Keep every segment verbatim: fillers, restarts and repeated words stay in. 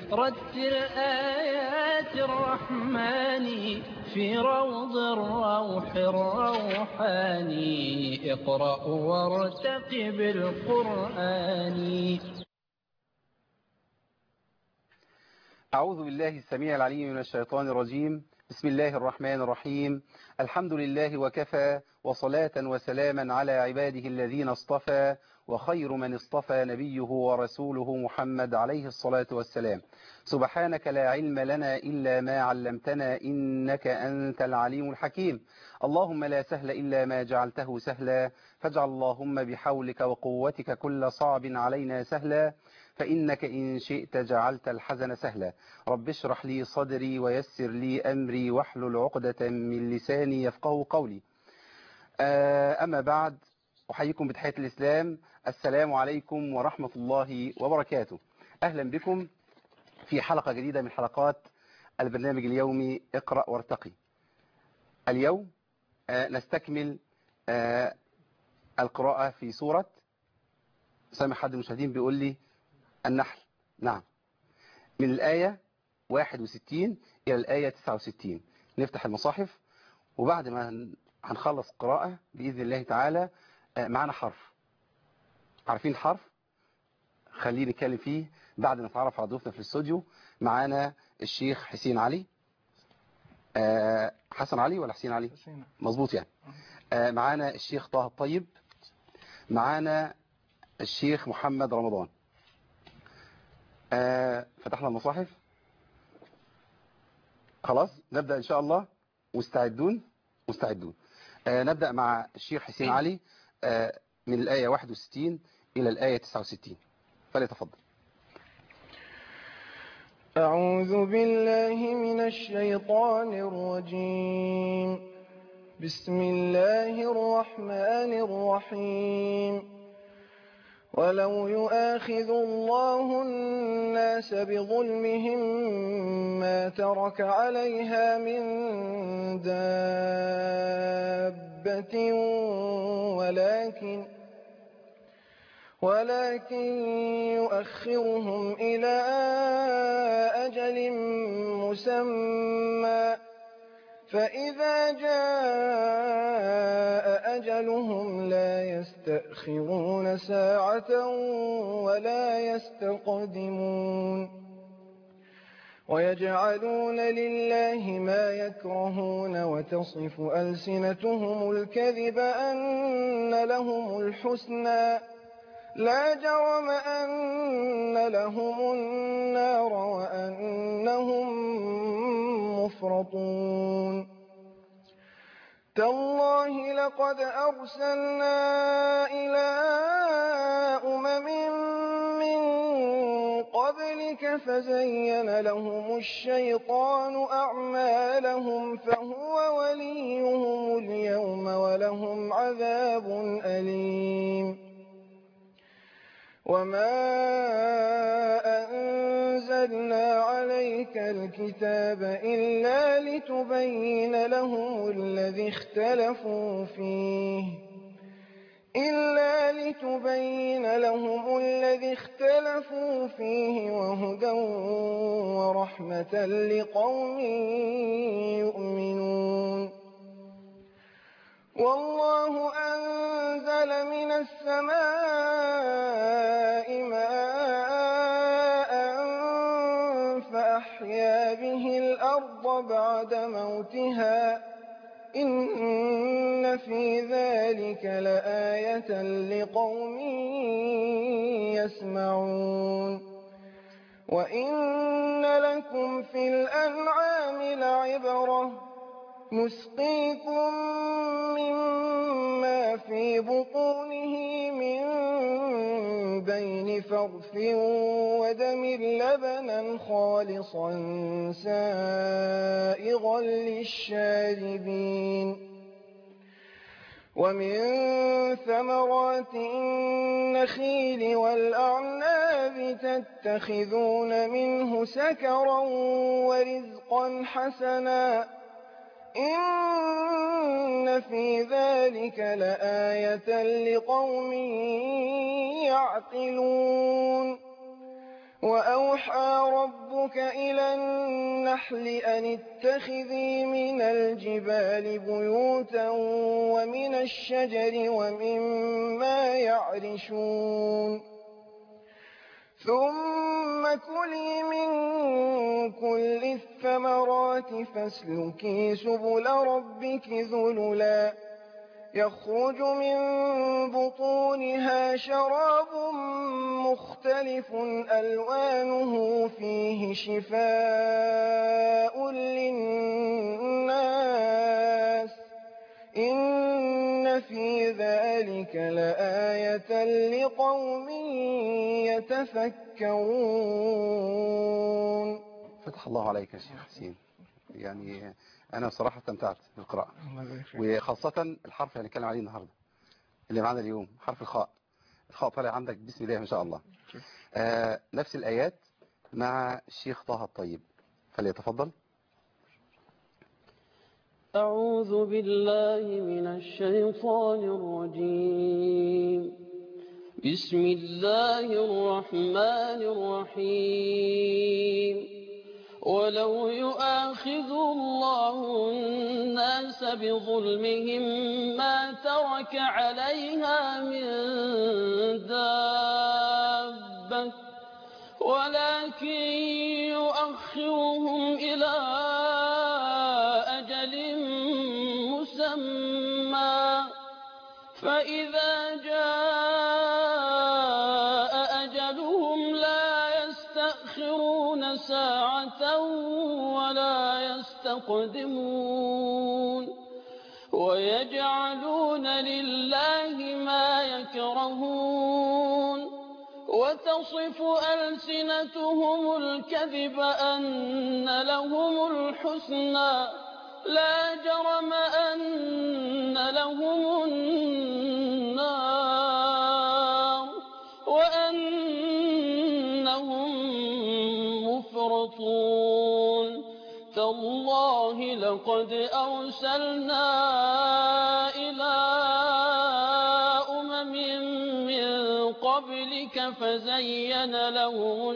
رتل آيات الرحمن في روض الروح الروحاني. اقرأ وارتقب القرآن. أعوذ بالله السميع العليم من الشيطان الرجيم. بسم الله الرحمن الرحيم. الحمد لله وكفى، وصلاة وسلاما على عباده الذين اصطفى، وخير من اصطفى نبيه ورسوله محمد عليه الصلاة والسلام. سبحانك لا علم لنا إلا ما علمتنا إنك أنت العليم الحكيم. اللهم لا سهل إلا ما جعلته سهلا، فاجعل اللهم بحولك وقوتك كل صعب علينا سهلا، فإنك إن شئت جعلت الحزن سهلا. رب اشرح لي صدري ويسر لي أمري واحلل عقدة من لساني يفقه قولي. أما بعد، أحييكم بتحية الإسلام. السلام عليكم ورحمة الله وبركاته. أهلا بكم في حلقة جديدة من حلقات البرنامج اليومي اقرأ وارتقي. اليوم نستكمل القراءة في سورة، سامح حد المشاهدين بيقول لي النحل، نعم، من الآية واحد وستين إلى الآية تسعة وستين. نفتح المصاحف، وبعد ما هنخلص قراءة بإذن الله تعالى معنا حرف. عارفين الحرف؟ خلينا نتكلم فيه بعد ما نتعرف على ضيوفنا في الاستوديو. معانا الشيخ حسين علي، أه حسن علي ولا حسين علي؟ مظبوط يعني. أه معانا الشيخ طه الطيب، معانا الشيخ محمد رمضان. أه فتحنا المصاحف، خلاص نبدأ إن شاء الله. مستعدون مستعدون. آه نبدأ مع الشيخ حسين علي آه من الآية واحد وستين إلى الآية تسعة وستين، فليتفضل. أعوذ بالله من الشيطان الرجيم. بسم الله الرحمن الرحيم. ولو يؤاخذ الله الناس بظلمهم ما ترك عليها من دابة ولكن ولكن يؤخرهم إلى أجل مسمى، فإذا جاء أجلهم لا يستأخرون ساعة ولا يستقدمون. ويجعلون لله ما يكرهون وتصف ألسنتهم الكذب أن لهم الحسنى، لا جرم أن لهم النار وأنهم مفرطون. تالله لقد أرسلنا إلى أمم من قبلك فزين لهم الشيطان أعمالهم فهو وليهم اليوم ولهم عذاب أليم. وما أنزلنا عليك الكتاب إلا لتبين لهم الذي اختلفوا فيه إلا لتبين لهم الذي اختلفوا فيه وهدى ورحمة لقوم يؤمنون. والله أنزل من السماء ماء فأحيا به الأرض بعد موتها، إن في ذلك لآية لقوم يسمعون. وإن لكم في الأنعام لعبرة، نسقيكم مما في بطونه من بين فرث ودم لبنا خالصا سائغا للشاربين. ومن ثمرات النخيل والأعناب تتخذون منه سكرا ورزقا حسنا، إن في ذلك لآية لقوم يعقلون. وأوحى ربك إلى النحل أن اتخذي من الجبال بيوتا ومن الشجر ومما يعرشون ثم كلي من كل الثمرات فاسلكي سبل ربك ذللا يخرج من بطونها شراب مختلف ألوانه فيه شفاء للناس إن في ذلك لآية لقوم يتفكرون. فتح الله عليك يا شيخ حسين، يعني أنا بصراحة استمتعت بالقراءة، وخاصة الحرف اللي هنتكلم عليه النهاردة اللي معانا اليوم، حرف الخاء. الخاء طالع عندك بسم الله ما شاء الله. آه نفس الآيات مع الشيخ طه الطيب، فليتفضل. أعوذ بالله من الشيطان الرجيم. بسم الله الرحمن الرحيم. ولو يؤاخذ الله الناس بظلمهم ما ترك عليها من دابة ولكن يؤخرهم إلى أجل مسمى فإذا جاء أجلهم لا يستأخرون ساعة ولا يستقدمون ويجعلون لله ما يكرهون وتصف ألسنتهم الكذب أن لهم الحسنى لا جرم أن لهم النار وأنهم مفرطون تالله لقد أرسلنا إلى أمم من قبلك فزين لهم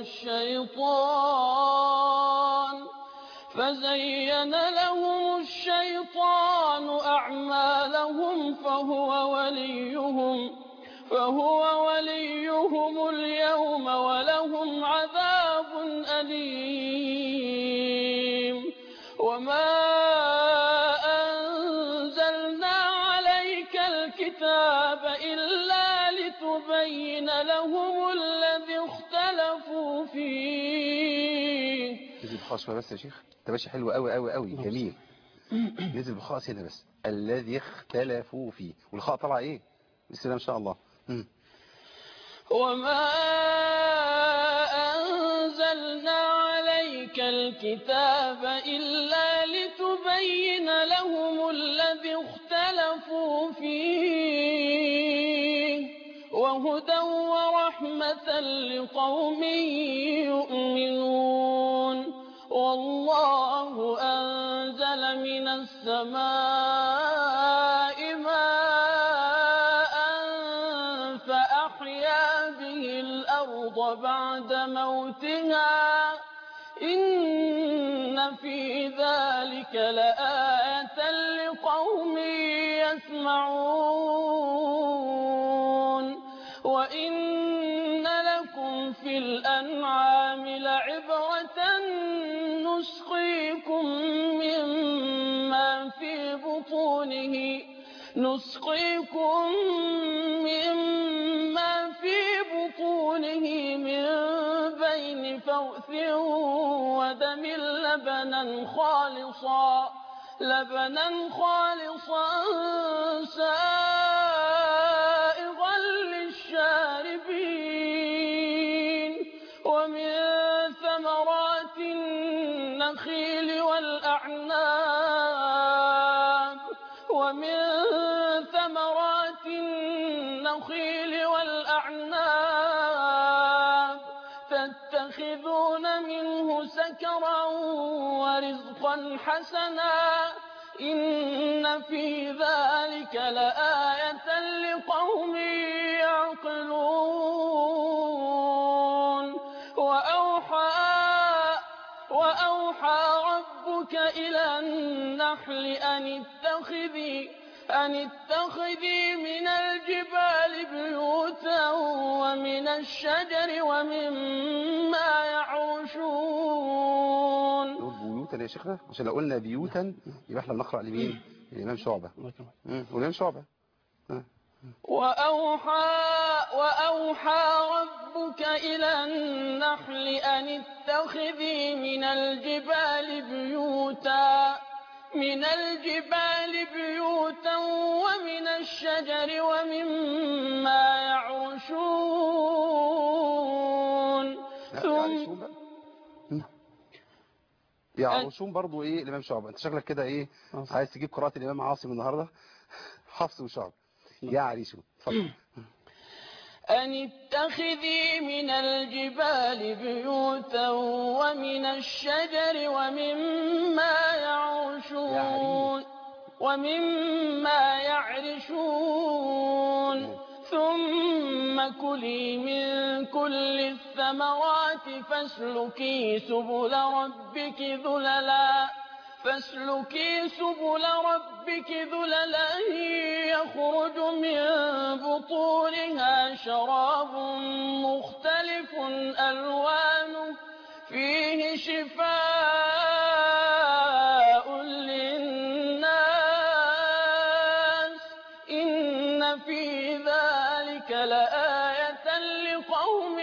الشيطان فزين لهم الشيطان أعمالهم فهو وليهم فهو وليهم اليوم ولهم عذاب أليم وما أنزلنا عليك الكتاب إلا لتبين لهم الذي اختلفوا فيه. نزل بخاص شوية بس يا شيخ، ده ماشي حلو قوي قوي قوي جميل. نزل بخاص هنا بس الذي اختلفوا فيه، والخاء طلع ايه بسم الله ما شاء الله. مم. وما أنزلنا عليك الكتاب إلا لتبين لهم الذي اختلفوا فيه وهدى ورحمة لقوم يؤمنون والله أنزل من السماء ماء فأحيا به الأرض بعد موتها إن في ذلك لآية لقوم يسمعون وإن لكم في الأنعام لعبرة نسقيكم مما في بطونه نسقيكم مما في بطونه من بين فرث ودم لبنا خالصا لبنا خالصا سائغا للشاربين ومن ثمرات النخيل والأعناب ومن ثمرات النخيل والأعناب تتخذون منه سكرا ورزقا حسنا إن في ذلك لآية لقوم يعقلون وأو وأوحى ربك إلى النحل أن اتخذي أن اتخذي من الجبال بيوتا ومن الشجر ومما يعرشون. نقول بيوتا يا شيخنا عشان لو قلنا بيوتا يبقى احنا بنقرأ لمين؟ الإمام شعبة. والإمام شعبة. وأوحى وأوحى ربك إلى النحل أن اتخذي من الجبال بيوتا من الجبال بيوتا ومن الشجر ومما يعرشون. ثم يعرشون برضو ايه الإمام شعبة. انت شكلك كده ايه عايز تجيب قراءة الإمام عاصم النهاردة. حفص وشعبة يعرشون. اتفضل. أن اتخذي من الجبال بيوتا ومن الشجر ومما يعرشون ومما يعرشون ثم كلي من كل الثمرات فاسلكي سبل ربك ذللا فاسلكي سبل ربك ذللا يخرج من بطونها شراب مختلف ألوانه فيه شفاء للناس إن في ذلك لآية لقوم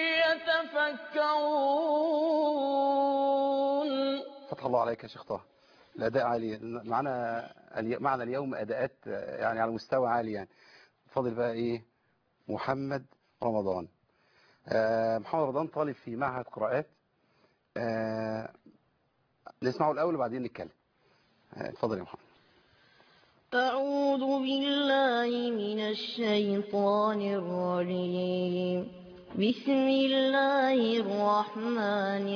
يتفكرون. فتح الله عليك يا شيخ طه. الأداء عالي معنا معنا اليوم أداءات يعني على مستوى عالي يعني. فاضل بقى إيه محمد رمضان. آه محمد رمضان طالب في معهد قراءات. آه نسمعه الأول وبعدين نتكلم. اتفضل آه يا محمد. أعوذ بالله من الشيطان الرجيم. بسم الله الرحمن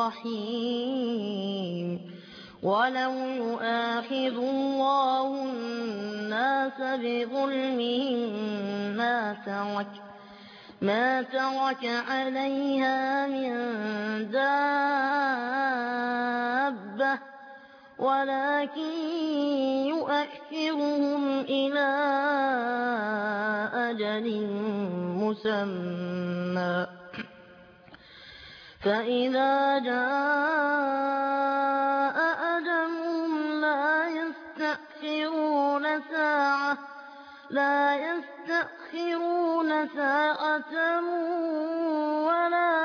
الرحيم. ولو يؤاخذ الله الناس بظلمهم ما ترك ما ترك عليها من دابة ولكن يؤخرهم إلى أجل مسمى فإذا جاء أجلهم لا يستأخرون ساعة لا يستأخرون ساعة ولا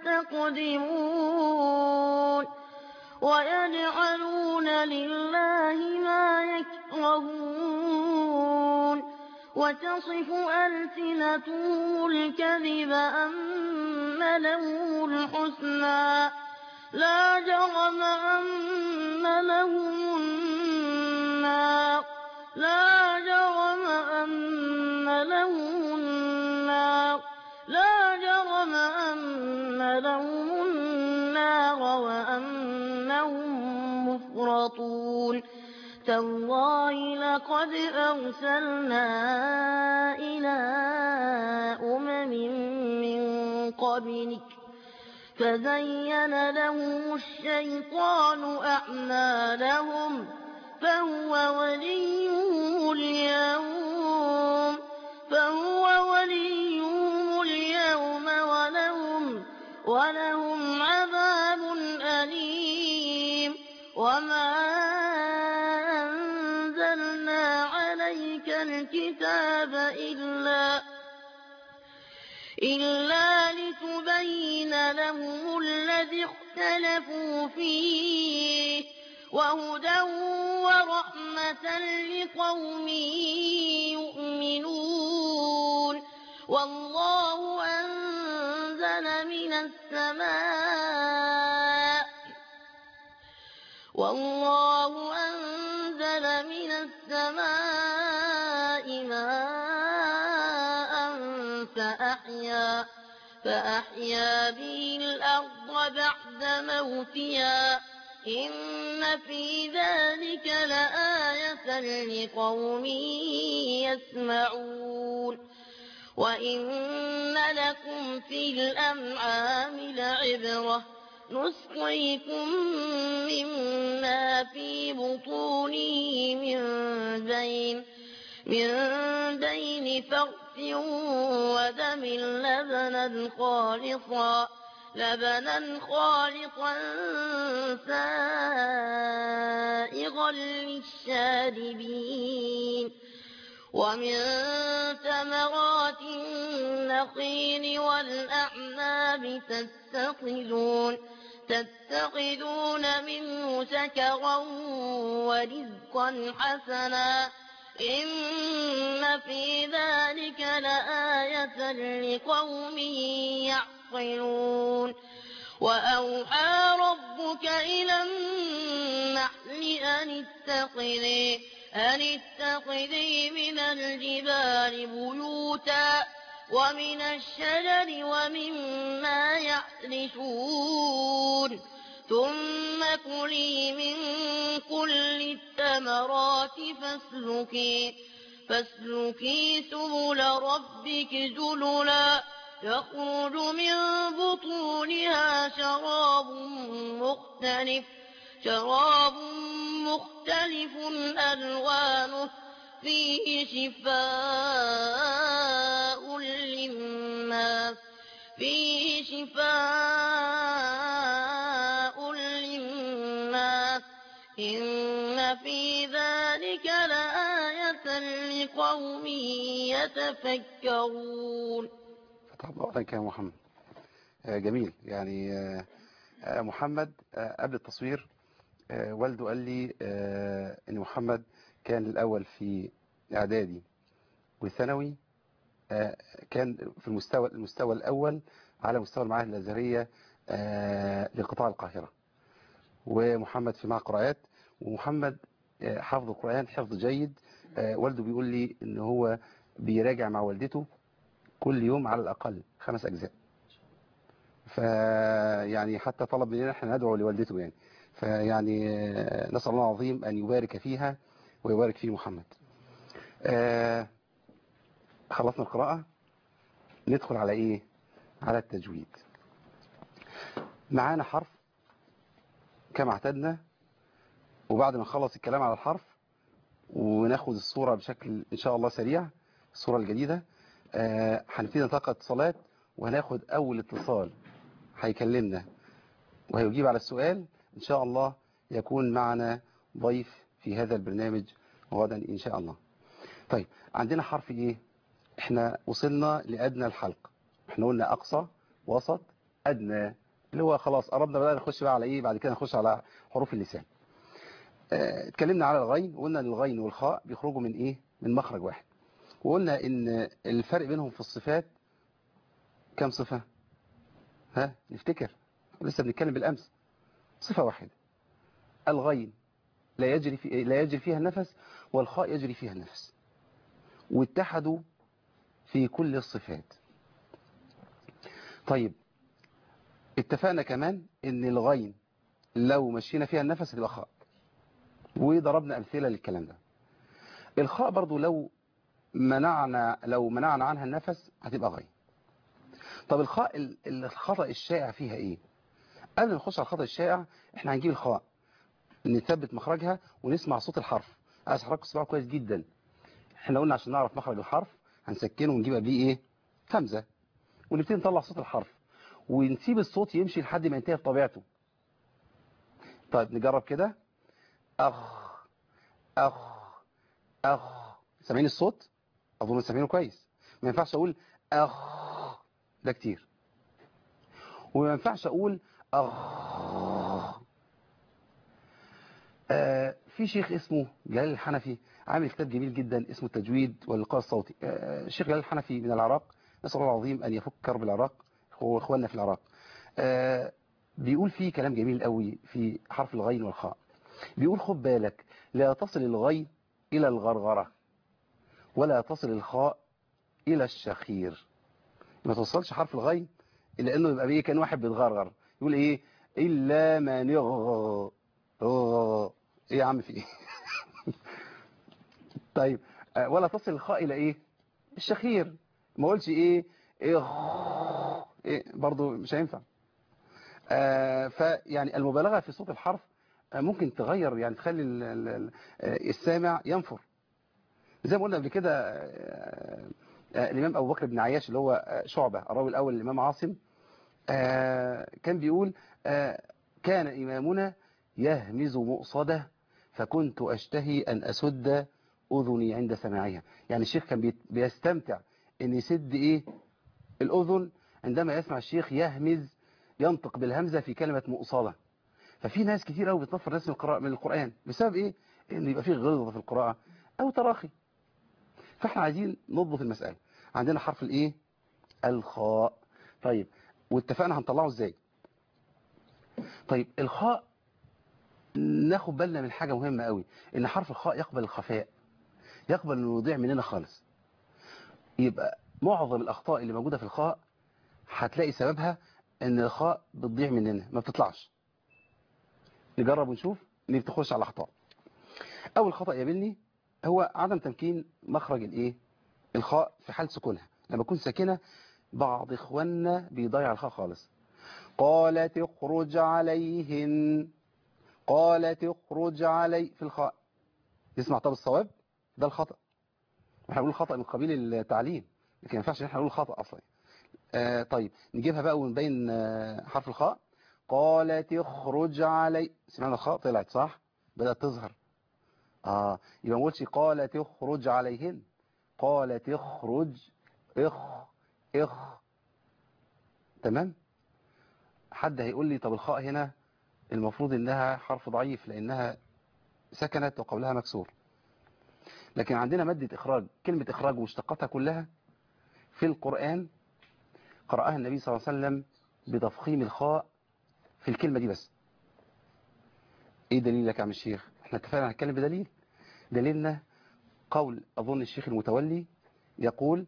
يستقدمون ويجعلون لله ما يكرهون وتصف ألسنتهم الكذب أن لهم الحسنى لا جرم أن لهم النار لا جرم أن لهم النار لا جرم أن لهم النار وأنهم مفرطون تالله لقد أرسلنا إلى أمم من قبلك فزين لهم الشيطان أعمالهم فهو وليهم اليوم فهو وليهم اليوم ولهم ولهم عذاب أليم وما أنزلنا عليك الكتاب إلا إلا لتبين لهم الذي اختلفوا فيه وهدى ورحمة لقوم يؤمنون والله أنزل من السماء والله أنزل من السماء ماء فأحيا فأحيا به الأرض بعد موتها إن في ذلك لآية لقوم يسمعون وإن لكم في الأنعام لعبرة نسقيكم مما في بطونه من بين من بين فرث ودم لبنا خالصا لبنا خالصا سائغا للشاربين ومن ثمرات النخيل والأعناب تتخذون تتخذون منه سكرا ورزقا حسنا إن في ذلك لآية لقوم يعقلون وأوحى ربك إلى النحل أن اتخذي أن اتخذي من الجبال بيوتا ومن الشجر ومما يعرشون ثم كلي من كل الثمرات فاسلكي فاسلكي سبل ربك ذللا يخرج من بطونها شراب مختلف شراب مختلف ألوانه فيه شفاء للناس فيه شفاء للناس إن في ذلك لآية لقوم يتفكرون. فتح الله عليك يا محمد. آه جميل. يعني آه آه محمد آه قبل التصوير آه والده قال لي آه ان محمد كان الاول في اعدادي وثانوي، آه كان في المستوى المستوى الاول على مستوى المعاهد الازهريه آه لقطاع القاهره، ومحمد في معهد قراءات، ومحمد آه حفظ القرآن حفظ جيد. آه والده بيقول لي ان هو بيراجع مع والدته كل يوم على الاقل خمس اجزاء، فيعني حتى طلب مننا احنا ندعو لوالدته يعني. فيعني آه نسأل الله العظيم ان يبارك فيها ويبارك في محمد. آه خلصنا القراءة، ندخل على ايه؟ على التجويد. معانا حرف كما اعتدنا، وبعد ما نخلص الكلام على الحرف وناخد الصورة بشكل ان شاء الله سريع، الصورة الجديدة، آه هنبتدي نتلقى اتصالات، وهناخد اول اتصال هيكلمنا وهيجيب على السؤال ان شاء الله يكون معنا ضيف في هذا البرنامج غدا ان شاء الله. طيب عندنا حرف ايه؟ احنا وصلنا لادنى الحلق، احنا قلنا اقصى وسط ادنى، اللي هو خلاص قربنا بقى نخش بقى على ايه بعد كده، نخش على حروف اللسان. اه اتكلمنا على الغين، وقلنا ان الغين والخاء بيخرجوا من ايه؟ من مخرج واحد، وقلنا ان الفرق بينهم في الصفات كم صفة؟ ها نفتكر لسه بنتكلم بالامس. صفة واحدة، الغين لا يجري في لا يجري فيها النفس، والخاء يجري فيها النفس، واتحدوا في كل الصفات. طيب اتفقنا كمان ان الغين لو مشينا فيها النفس هتبقى خاء، وضربنا امثله للكلام ده. الخاء برضو لو منعنا لو منعنا عنها النفس هتبقى غين. طب الخاء الخطأ الشائع فيها ايه؟ قبل ما نخش على الخطأ الشائع، احنا هنجيب الخاء نثبت مخرجها ونسمع صوت الحرف. عايز حضرتك تسمعوا كويس جدا. احنا قلنا عشان نعرف مخرج الحرف هنسكنه ونجيب قبليه ايه؟ همزه، ونبتدي نطلع صوت الحرف ونسيب الصوت يمشي لحد ما ينتهي بطبيعته. طيب نجرب كده. اخ اخ اخ. سامعين الصوت؟ اظن سامعينه كويس. ما ينفعش اقول اخ ده كتير، وما ينفعش اقول اخ. آه في شيخ اسمه جلال الحنفي عامل كتاب جميل جدا اسمه التجويد والإلقاء الصوتي. آه الشيخ جلال الحنفي من العراق، نسأل الله العظيم أن يفك كرب العراق هو إخواننا في العراق. آه بيقول فيه كلام جميل قوي في حرف الغين والخاء. بيقول خد بالك، لا تصل الغين إلى الغرغرة، ولا تصل الخاء إلى الشخير. ما توصلش حرف الغين إلا أنه يبقى بيه كان واحد بيتغرغر، يقول إيه؟ إلا من يغ ايه يا عم في ايه؟ طيب ولا تصل الخاء الى ايه؟ الشخير. ما قلتش ايه ايه, إيه برضو مش هينفع. آه فيعني المبالغة في صوت الحرف آه ممكن تغير، يعني تخلي ال ال السامع ينفر. زي ما قلنا قبل كده آه آه الإمام أبو بكر بن عياش اللي هو شعبة الراوي الأول الإمام عاصم آه كان بيقول آه كان إمامنا يهمز مؤصده فكنت أشتهي أن أسد أذني عند سماعها. يعني الشيخ كان بيستمتع أن يسد إيه الأذن عندما يسمع الشيخ يهمز ينطق بالهمزة في كلمة مؤصده. ففي ناس كتير قوي بتنفر ناس من القراءة من القرآن بسبب إيه؟ إن يبقى فيه غلظة في القراءة أو تراخي. فإحنا عايزين نضبط المسألة. عندنا حرف الإيه؟ الخاء. طيب واتفقنا هنطلعه إزاي؟ طيب الخاء ناخد بالنا من حاجة مهمة قوي، إن حرف الخاء يقبل الخفاء، يقبل إنه يضيع مننا خالص. يبقى معظم الأخطاء اللي موجودة في الخاء هتلاقي سببها إن الخاء بتضيع مننا ما بتطلعش. نجرب ونشوف اللي بتخش على أخطاء. أول خطأ يقابلني هو عدم تمكين مخرج الإيه؟ الخاء في حال سكونها. لما تكون ساكنة بعض إخواننا بيضيع الخاء خالص. قالت اخرج عليهن، قالت اخرج علي في الخاء. يسمع طب الصواب ده الخطأ. احنا بنقول خطأ من قبيل التعليم، لكن ما ينفعش احنا نقول خطأ اصلا. آه طيب نجيبها بقى ونبين آه حرف الخاء. قالت اخرج علي، سمعنا الخاء طلعت صح، بدأت تظهر. اه يبقى ما نقولش قالت اخرج عليهن، قالت اخرج اخ اخ. تمام. حد هيقول لي طب الخاء هنا المفروض انها حرف ضعيف لانها سكنت وقبلها مكسور، لكن عندنا مادة إخراج، كلمة إخراج ومشتقاتها كلها في القرآن قرأها النبي صلى الله عليه وسلم بتفخيم الخاء في الكلمة دي بس. إيه دليلك يا عم الشيخ؟ احنا اتفقنا هنتكلم بدليل. دليلنا قول أظن الشيخ المتولي يقول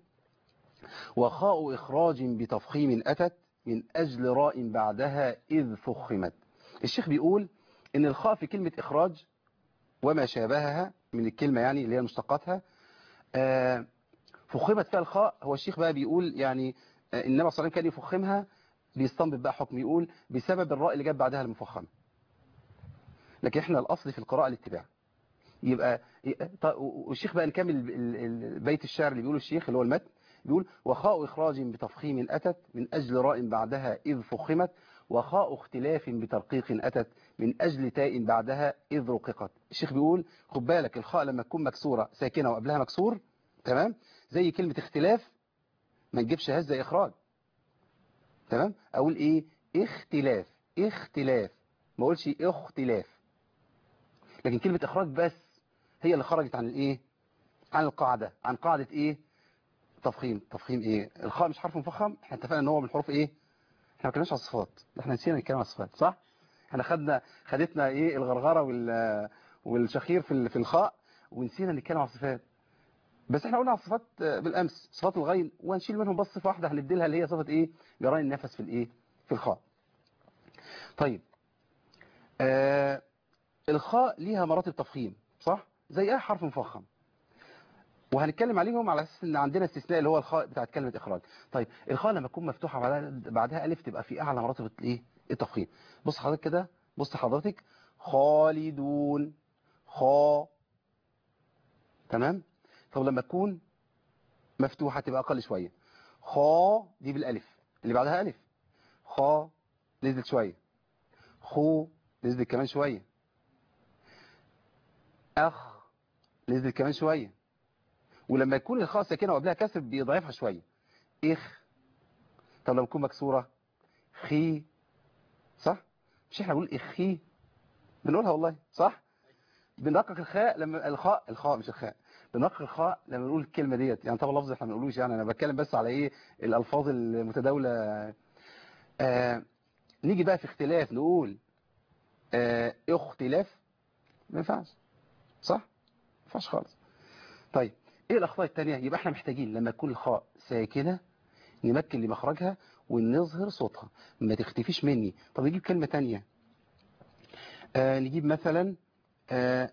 وخاء إخراج بتفخيم أتت من أجل راء بعدها إذ فخمت. الشيخ بيقول إن الخاء في كلمة إخراج وما شابهها من الكلمة يعني اللي هي مشتقاتها آه فخمت فيها الخاء. هو الشيخ بقى بيقول يعني آه النبي صلى الله عليه وسلم كان يفخمها، بيستنبط بقى حكم يقول بسبب الراء اللي جت بعدها المفخمة. لكن احنا الأصل في القراءة الاتباع. يبقى والشيخ بقى نكمل بيت الشعر اللي بيقوله الشيخ اللي هو المتن، بيقول وخاء إخراج بتفخيم أتت من أجل راء بعدها إذ فخمت، وخاء اختلاف بترقيق أتت من أجل تاء بعدها إذ رققت. الشيخ بيقول خد بالك الخاء لما تكون مكسورة ساكنة وقبلها مكسور تمام، زي كلمة اختلاف ما نجيبش هز زي إخراج. تمام. أقول إيه؟ اختلاف اختلاف، ما أقولش اختلاف. لكن كلمة إخراج بس هي اللي خرجت عن الإيه؟ عن القاعدة، عن قاعدة إيه؟ تفخيم. تفخيم إيه؟ الخاء مش حرف مفخم، احنا اتفقنا إن هو من حروف إيه؟ احنا ما كناش على الصفات، احنا نسينا نتكلم على الصفات صح؟ احنا خدنا خدتنا إيه الغرغرة وال والشخير في في الخاء ونسينا نتكلم على الصفات. بس احنا قلنا على الصفات بالأمس، صفات الغين، وهنشيل منهم بس صفة واحدة هندي لها اللي هي صفة إيه؟ جرين النفس في الإيه؟ في الخاء. طيب آه الخاء ليها مراتب تفخيم صح؟ زي اي حرف مفخم، وهنتكلم عليهم على اساس ان عندنا استثناء اللي هو الخاء بتاعت كلمة اخراج. طيب الخاء لما تكون مفتوحة بعدها بعدها الف تبقى في اعلى مراتب الايه؟ التفخيم. بص حضرتك كده، بص حضرتك خالدون خا. تمام. طب لما تكون مفتوحة تبقى اقل شوية. خا دي بالالف اللي بعدها الف، خا نزلت شوية، خو نزلت كمان شوية، اخ نزلت كمان شوية. ولما يكون الخاء ساكنه وقبلها كسر بيضعفها شويه. اخ. طب لما تكون مكسوره خي صح؟ مش احنا بنقول اخي؟ بنقولها والله صح؟ بنرقق الخاء لما الخاء الخاء مش الخاء، بنرقق الخاء لما نقول الكلمه ديت. يعني طبعا لفظ احنا ما بنقولوش، يعني انا بتكلم بس على ايه الالفاظ المتداوله. آه نيجي بقى في اختلاف نقول آه اختلاف، ما ينفعش صح؟ ما ينفعش خالص. طيب ايه الاخطاء الثانيه؟ يبقى احنا محتاجين لما تكون الخاء ساكنه نمكن لمخرجها ونظهر صوتها ما تختفيش مني. طب نجيب كلمة تانية آه نجيب مثلا آه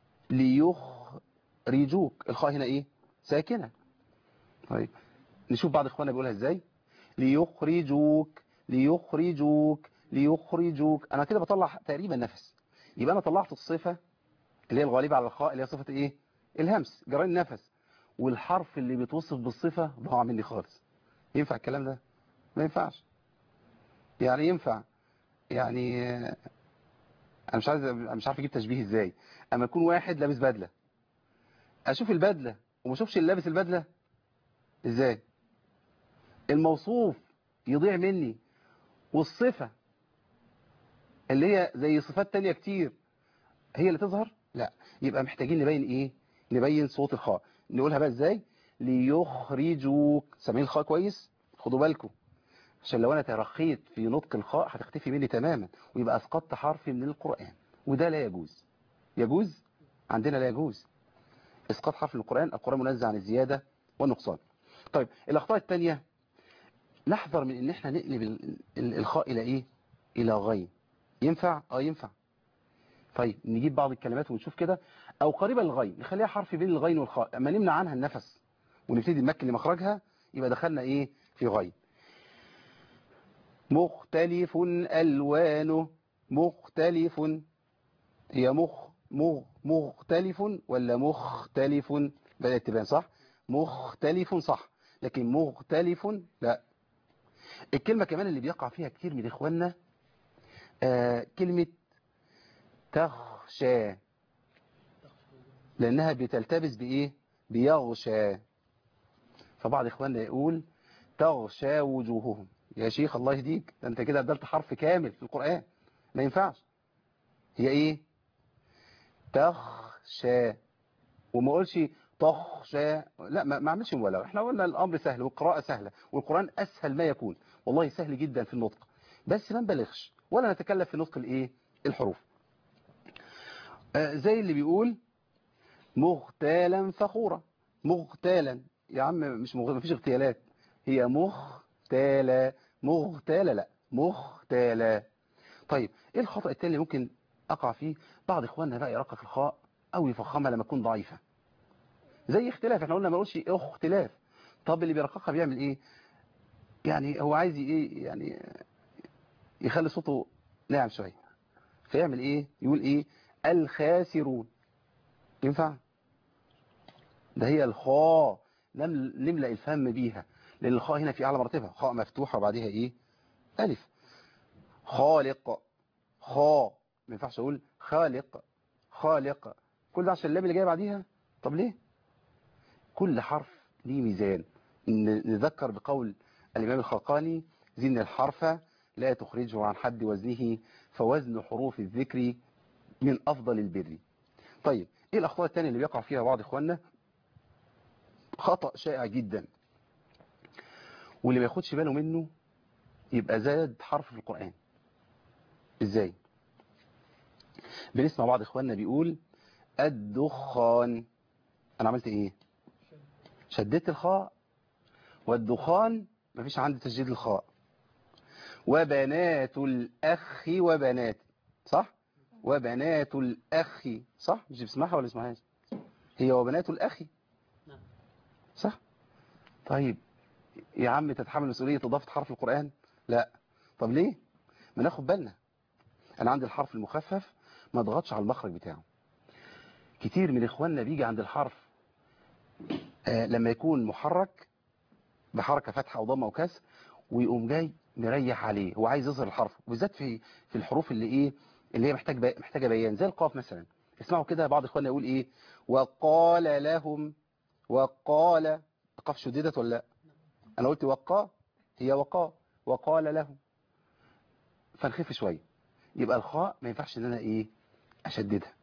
ليخرجوك، الخاء هنا ايه؟ ساكنة. طيب نشوف بعض اخواننا بيقولها ازاي. ليخرجوك ليخرجوك ليخرجوك، انا كده بطلع تقريبا نفس. يبقى انا طلعت الصفة اللي هي الغالبة على الخاء اللي هي صفة ايه؟ الهمس، جرين النفس، والحرف اللي بيتوصف بالصفة ضاع مني خالص. ينفع الكلام ده؟ ما ينفعش. يعني ينفع يعني آه، انا مش عايز مش عارف اجيب تشبيه ازاي. اما يكون واحد لابس بدلة، اشوف البدلة وما اشوفش اللي لابس البدلة ازاي؟ الموصوف يضيع مني، والصفة اللي هي زي صفات تانية كتير هي اللي تظهر. لا، يبقى محتاجين نبين ايه؟ نبين صوت الخاء. نقولها بقى ازاي؟ ليخرجوك. سامعين الخاء كويس؟ خدوا بالكم، عشان لو انا ترخيت في نطق الخاء هتختفي مني تماما، ويبقى اسقطت حرف من القرآن، وده لا يجوز. يجوز؟ عندنا لا يجوز اسقاط حرف من القرآن. القرآن منزه عن الزيادة والنقصان. طيب الاخطاء الثانية، نحذر من ان احنا نقلب ال- ال- الخاء الى ايه؟ الى غين. ينفع؟ اه ينفع. طيب نجيب بعض الكلمات ونشوف كده، او قريبة للغين نخليها حرف بين الغين والخاء، اما نمنع عنها النفس ونبتدي نمكن لمخرجها يبقى دخلنا ايه؟ في غين. مختلف الوانه. مختلف، هي مخ مغ مختلف ولا مختلف؟ بدأت تبان صح؟ مختلف صح، لكن مختلف لا. الكلمة كمان اللي بيقع فيها كتير من إخواننا آه كلمة تخشى، لأنها بتلتبس بإيه؟ بيغشى. فبعض إخواننا يقول تغشى وجوههم. يا شيخ الله يهديك، ده أنت كده بدلت حرف كامل في القرآن، ما ينفعش. هي إيه؟ تخشى، وما اقولش تخشى. لا، ما ما اعملش مبالغه. احنا قلنا الامر سهل والقراءه سهله، والقران اسهل ما يكون، والله سهل جدا في النطق، بس ما نبالغش ولا نتكلف في نطق الايه؟ الحروف. آه زي اللي بيقول مغتالا فخورا. مغتالا يا عم، مش مغ... مفيش اغتيالات، هي مغتاله. مغتاله لا، مغتاله. طيب ايه الخطأ التاني اللي ممكن اقع فيه؟ بعض اخواننا بقى يرقق الخاء او يفخمها لما تكون ضعيفه، زي اختلاف. احنا قلنا ما نقولش اختلاف. طب اللي بيرققها بيعمل ايه؟ يعني هو عايز ايه؟ يعني يخلي صوته ناعم شويه، فيعمل ايه؟ يقول ايه؟ الخاسرون. ينفع؟ ده هي الخاء نم- نملأ الفم بيها، لان الخاء هنا في اعلى مرتبه، خاء مفتوحه وبعديها ايه؟ الف. خالق، خاء، ما ينفعش اقول خالق. خالق، كل ده عشان اللام اللي جايه بعديها. طب ليه؟ كل حرف ليه ميزان. ن- نذكر بقول الإمام الخلقاني: زن الحرف لا تخرجه عن حد وزنه، فوزن حروف الذكر من أفضل البر. طيب إيه الأخطاء الثانية اللي بيقع فيها بعض إخواننا؟ خطأ شائع جدا، واللي ما ياخدش باله منه يبقى زاد حرف في القرآن. إزاي؟ بنسمع بعض إخواننا بيقول الدخان. أنا عملت إيه؟ شددت الخاء، والدخان مفيش عندي تشديد الخاء. وبنات الأخ وبنات، صح؟ وبنات الأخ، صح؟ مش بسمعها ولا اسمعهاش؟ هي وبنات الأخ، صح؟ طيب يا عم تتحمل مسؤولية إضافة حرف القرآن؟ لا. طب ليه؟ ما ناخد بالنا. أنا عندي الحرف المخفف ما اضغطش على المخرج بتاعه. كتير من إخواننا بيجي عند الحرف آه لما يكون محرك بحركة فتحة أو ضمة أو كسر، ويقوم جاي مريح عليه، هو عايز يظهر الحرف، وبالذات في في الحروف اللي ايه؟ اللي هي محتاج بي... محتاجه بيان، زي القاف مثلا. اسمعوا كده بعض اخواننا يقول ايه؟ وقال لهم. وقال، القاف شددت ولا لا؟ انا قلت وقا، هي وقا. وقال لهم، فنخف شويه. يبقى الخاء ما ينفعش ان انا ايه؟ اشددها.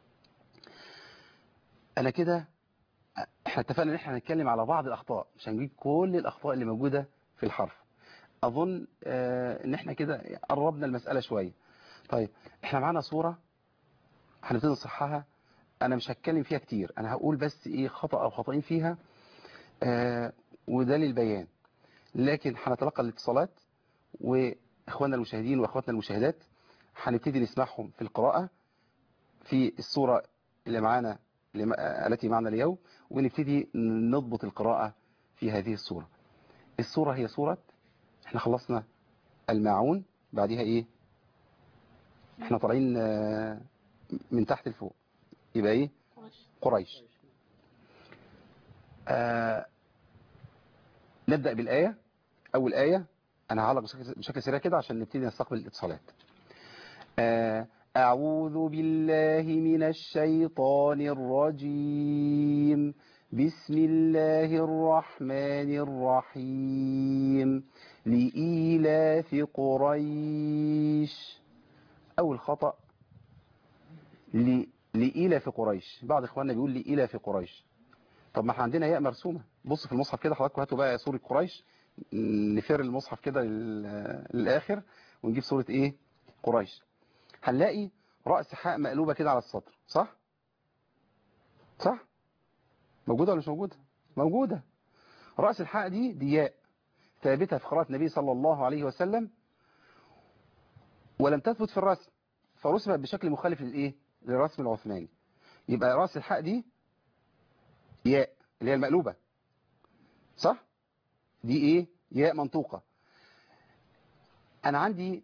انا كده احنا اتفقنا ان احنا هنتكلم على بعض الاخطاء، مش هنجيب كل الاخطاء اللي موجوده في الحرف. اظن آه ان احنا كده قربنا المساله شويه. طيب احنا معانا صورة هنبتدي نصحها. انا مش هتكلم فيها كتير، انا هقول بس ايه خطأ او خطأين فيها آه وده للبيان، لكن هنتلقى الاتصالات، واخواننا المشاهدين واخواتنا المشاهدات هنبتدي نسمعهم في القراءة في الصورة اللي معانا اللي ما- التي معنا اليوم، ونبتدي نضبط القراءة في هذه الصورة. الصورة هي صورة، احنا خلصنا الماعون، بعدها ايه؟ احنا طالعين آه، من تحت لفوق، يبقى ايه؟ قريش. آه نبدأ بالآية. أول آية أنا هعلق بشكل, بشكل سريع كده عشان نبتدي نستقبل الاتصالات. آه أعوذ بالله من الشيطان الرجيم. بسم الله الرحمن الرحيم. لإيلاف قريش. أول خطأ ل... لإيلاف قريش. بعض إخواننا بيقول لإيلاف قريش. طب ما احنا عندنا ياء مرسومة. بص في المصحف كده حضراتكم، هاتوا بقى سورة قريش، نفر المصحف كده لل- للآخر ونجيب سورة ايه؟ قريش. هنلاقي رأس حاء مقلوبة كده على السطر، صح؟ صح؟ موجودة ولا مش موجودة؟ موجودة. رأس الحاء دي دي ياء ثابتة في قراءة النبي صلى الله عليه وسلم، ولم تثبت في الرسم، فرسمت بشكل مخالف للايه؟ للرسم العثماني. يبقى رأس الحاء دي ياء اللي هي المقلوبة، صح؟ دي ايه؟ ياء منطوقة. انا عندي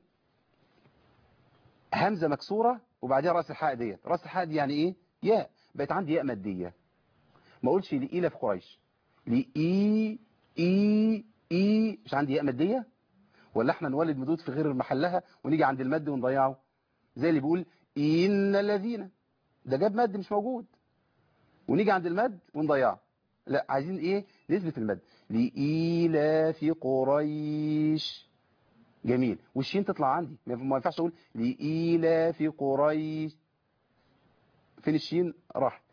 همزة مكسورة وبعدها رأس الحاء ديت. رأس الحاء دي يعني ايه؟ ياء. بقت عندي ياء مادية. ما اقولش لإيلة في قريش، لإي إي إي. مش عندي ياء مادية؟ ولا احنا نولد مدود في غير محلها ونيجي عند المد ونضيعه؟ زي اللي بيقول إن الذين، ده جاب مد مش موجود، ونيجي عند المد ونضيعه. لا، عايزين ايه؟ نثبت المد. لإيلاف قريش. جميل. والشين تطلع عندي، ما ينفعش اقول لإيلاف قريش. فين الشين؟ راحت.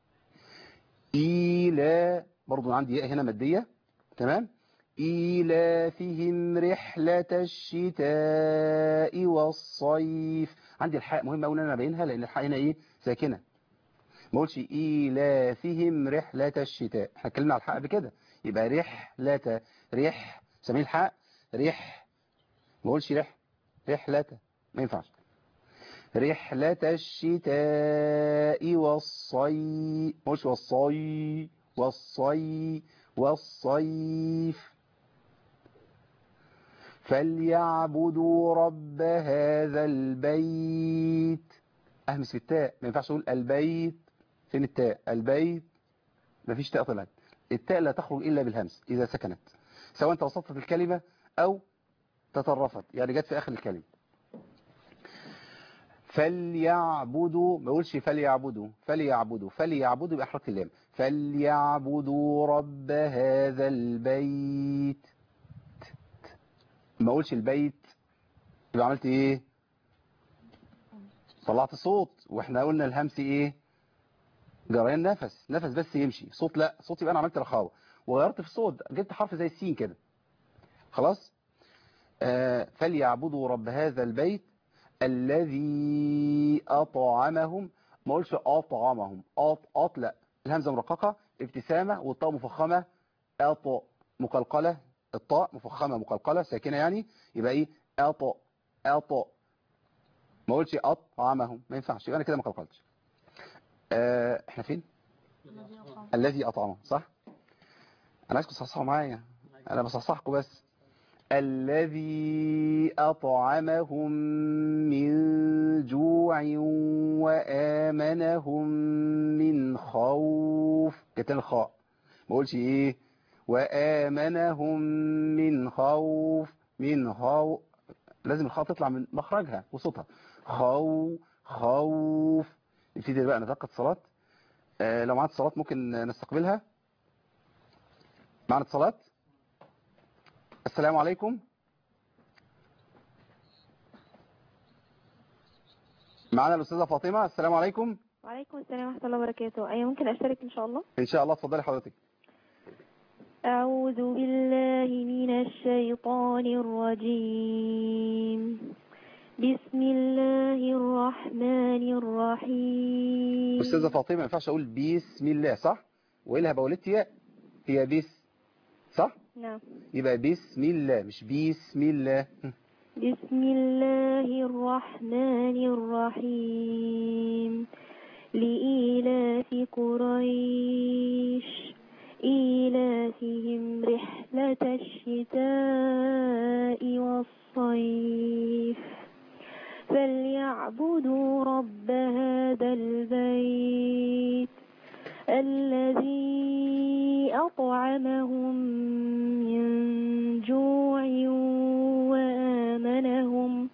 إيلا برضو عندي ياء هنا مادية، تمام. إيلافهم رحلة الشتاء والصيف. عندي الحاء مهمة أوي ان انا ابينها، لان الحاء هنا ايه؟ ساكنة. ما اقولش إيلافهم رحلة الشتاء. احنا اتكلمنا على الحاء بكده، يبقى رحلة. رح سمين الحاء رح. ما اقولش رح رحلة، ما ينفعش. رحلة الشتاء والصيف. ما اقولش والصي والصي والصيف. فليعبدوا رب هذا البيت. اهمس في التاء، ما ينفعش اقول البيت. فين التاء؟ البيت. ما فيش تاء طلعت. التاء لا تخرج الا بالهمس اذا سكنت، سواء توسطت الكلمة او تطرفت، يعني جت في اخر الكلمة. فليعبدوا، ما اقولش فليعبدوا فليعبدوا فليعبدوا بإحراق اللام. فليعبدوا رب هذا البيت. ما اقولش البيت، يبقى عملت ايه؟ طلعت صوت. واحنا قلنا الهمس ايه؟ جريان نفس، نفس بس يمشي، صوت لا. صوت يبقى انا عملت رخاوة وغيرت في الصوت، جبت حرف زي السين كده. خلاص. آه فليعبدوا رب هذا البيت الذي أطعمهم. ما اقولش أطعمهم. أط أط لا، الهمزة مرققة، ابتسامة، والطاء مفخمة. أط مقلقلة، الطاء مفخمة مقلقلة ساكنة يعني، يبقى ايه؟ أط أط. ما اقولش أطعمهم، ما ينفعش، يبقى انا كده ما قلقلتش. آه احنا فين؟ الذي أطعمهم، صح؟ انا عايزكم تصحصحوا معايا، انا بصحصحكم بس. الذي أطعمهم من جوع وآمنهم من خوف. كتن الخاء، ما اقولش ايه؟ وآمنهم من خوف. من خوف، لازم الخاء تطلع من مخرجها وصوتها. خو خوف. نبتدي بقى نتلقى اتصالات. آه لو معانا اتصالات ممكن نستقبلها. معانا اتصالات. السلام عليكم. معانا الأستاذة فاطمة. السلام عليكم. وعليكم السلام ورحمة الله وبركاته. أيوة ممكن أشترك إن شاء الله؟ إن شاء الله، اتفضلي حضرتك. أعوذ بالله من الشيطان الرجيم. بسم الله الرحمن الرحيم. أستاذة فاطمة ما ينفعش أقول بسم الله، صح؟ وإلها بقولت يا هي بس، صح؟ نعم. يبقى بسم الله مش بسم الله. بسم الله الرحمن الرحيم. لإيلاف قريش إيلافهم رحلة الشتاء والصيف فليعبدوا رب هذا البيت الذي أطعمهم من جوع وآمنهم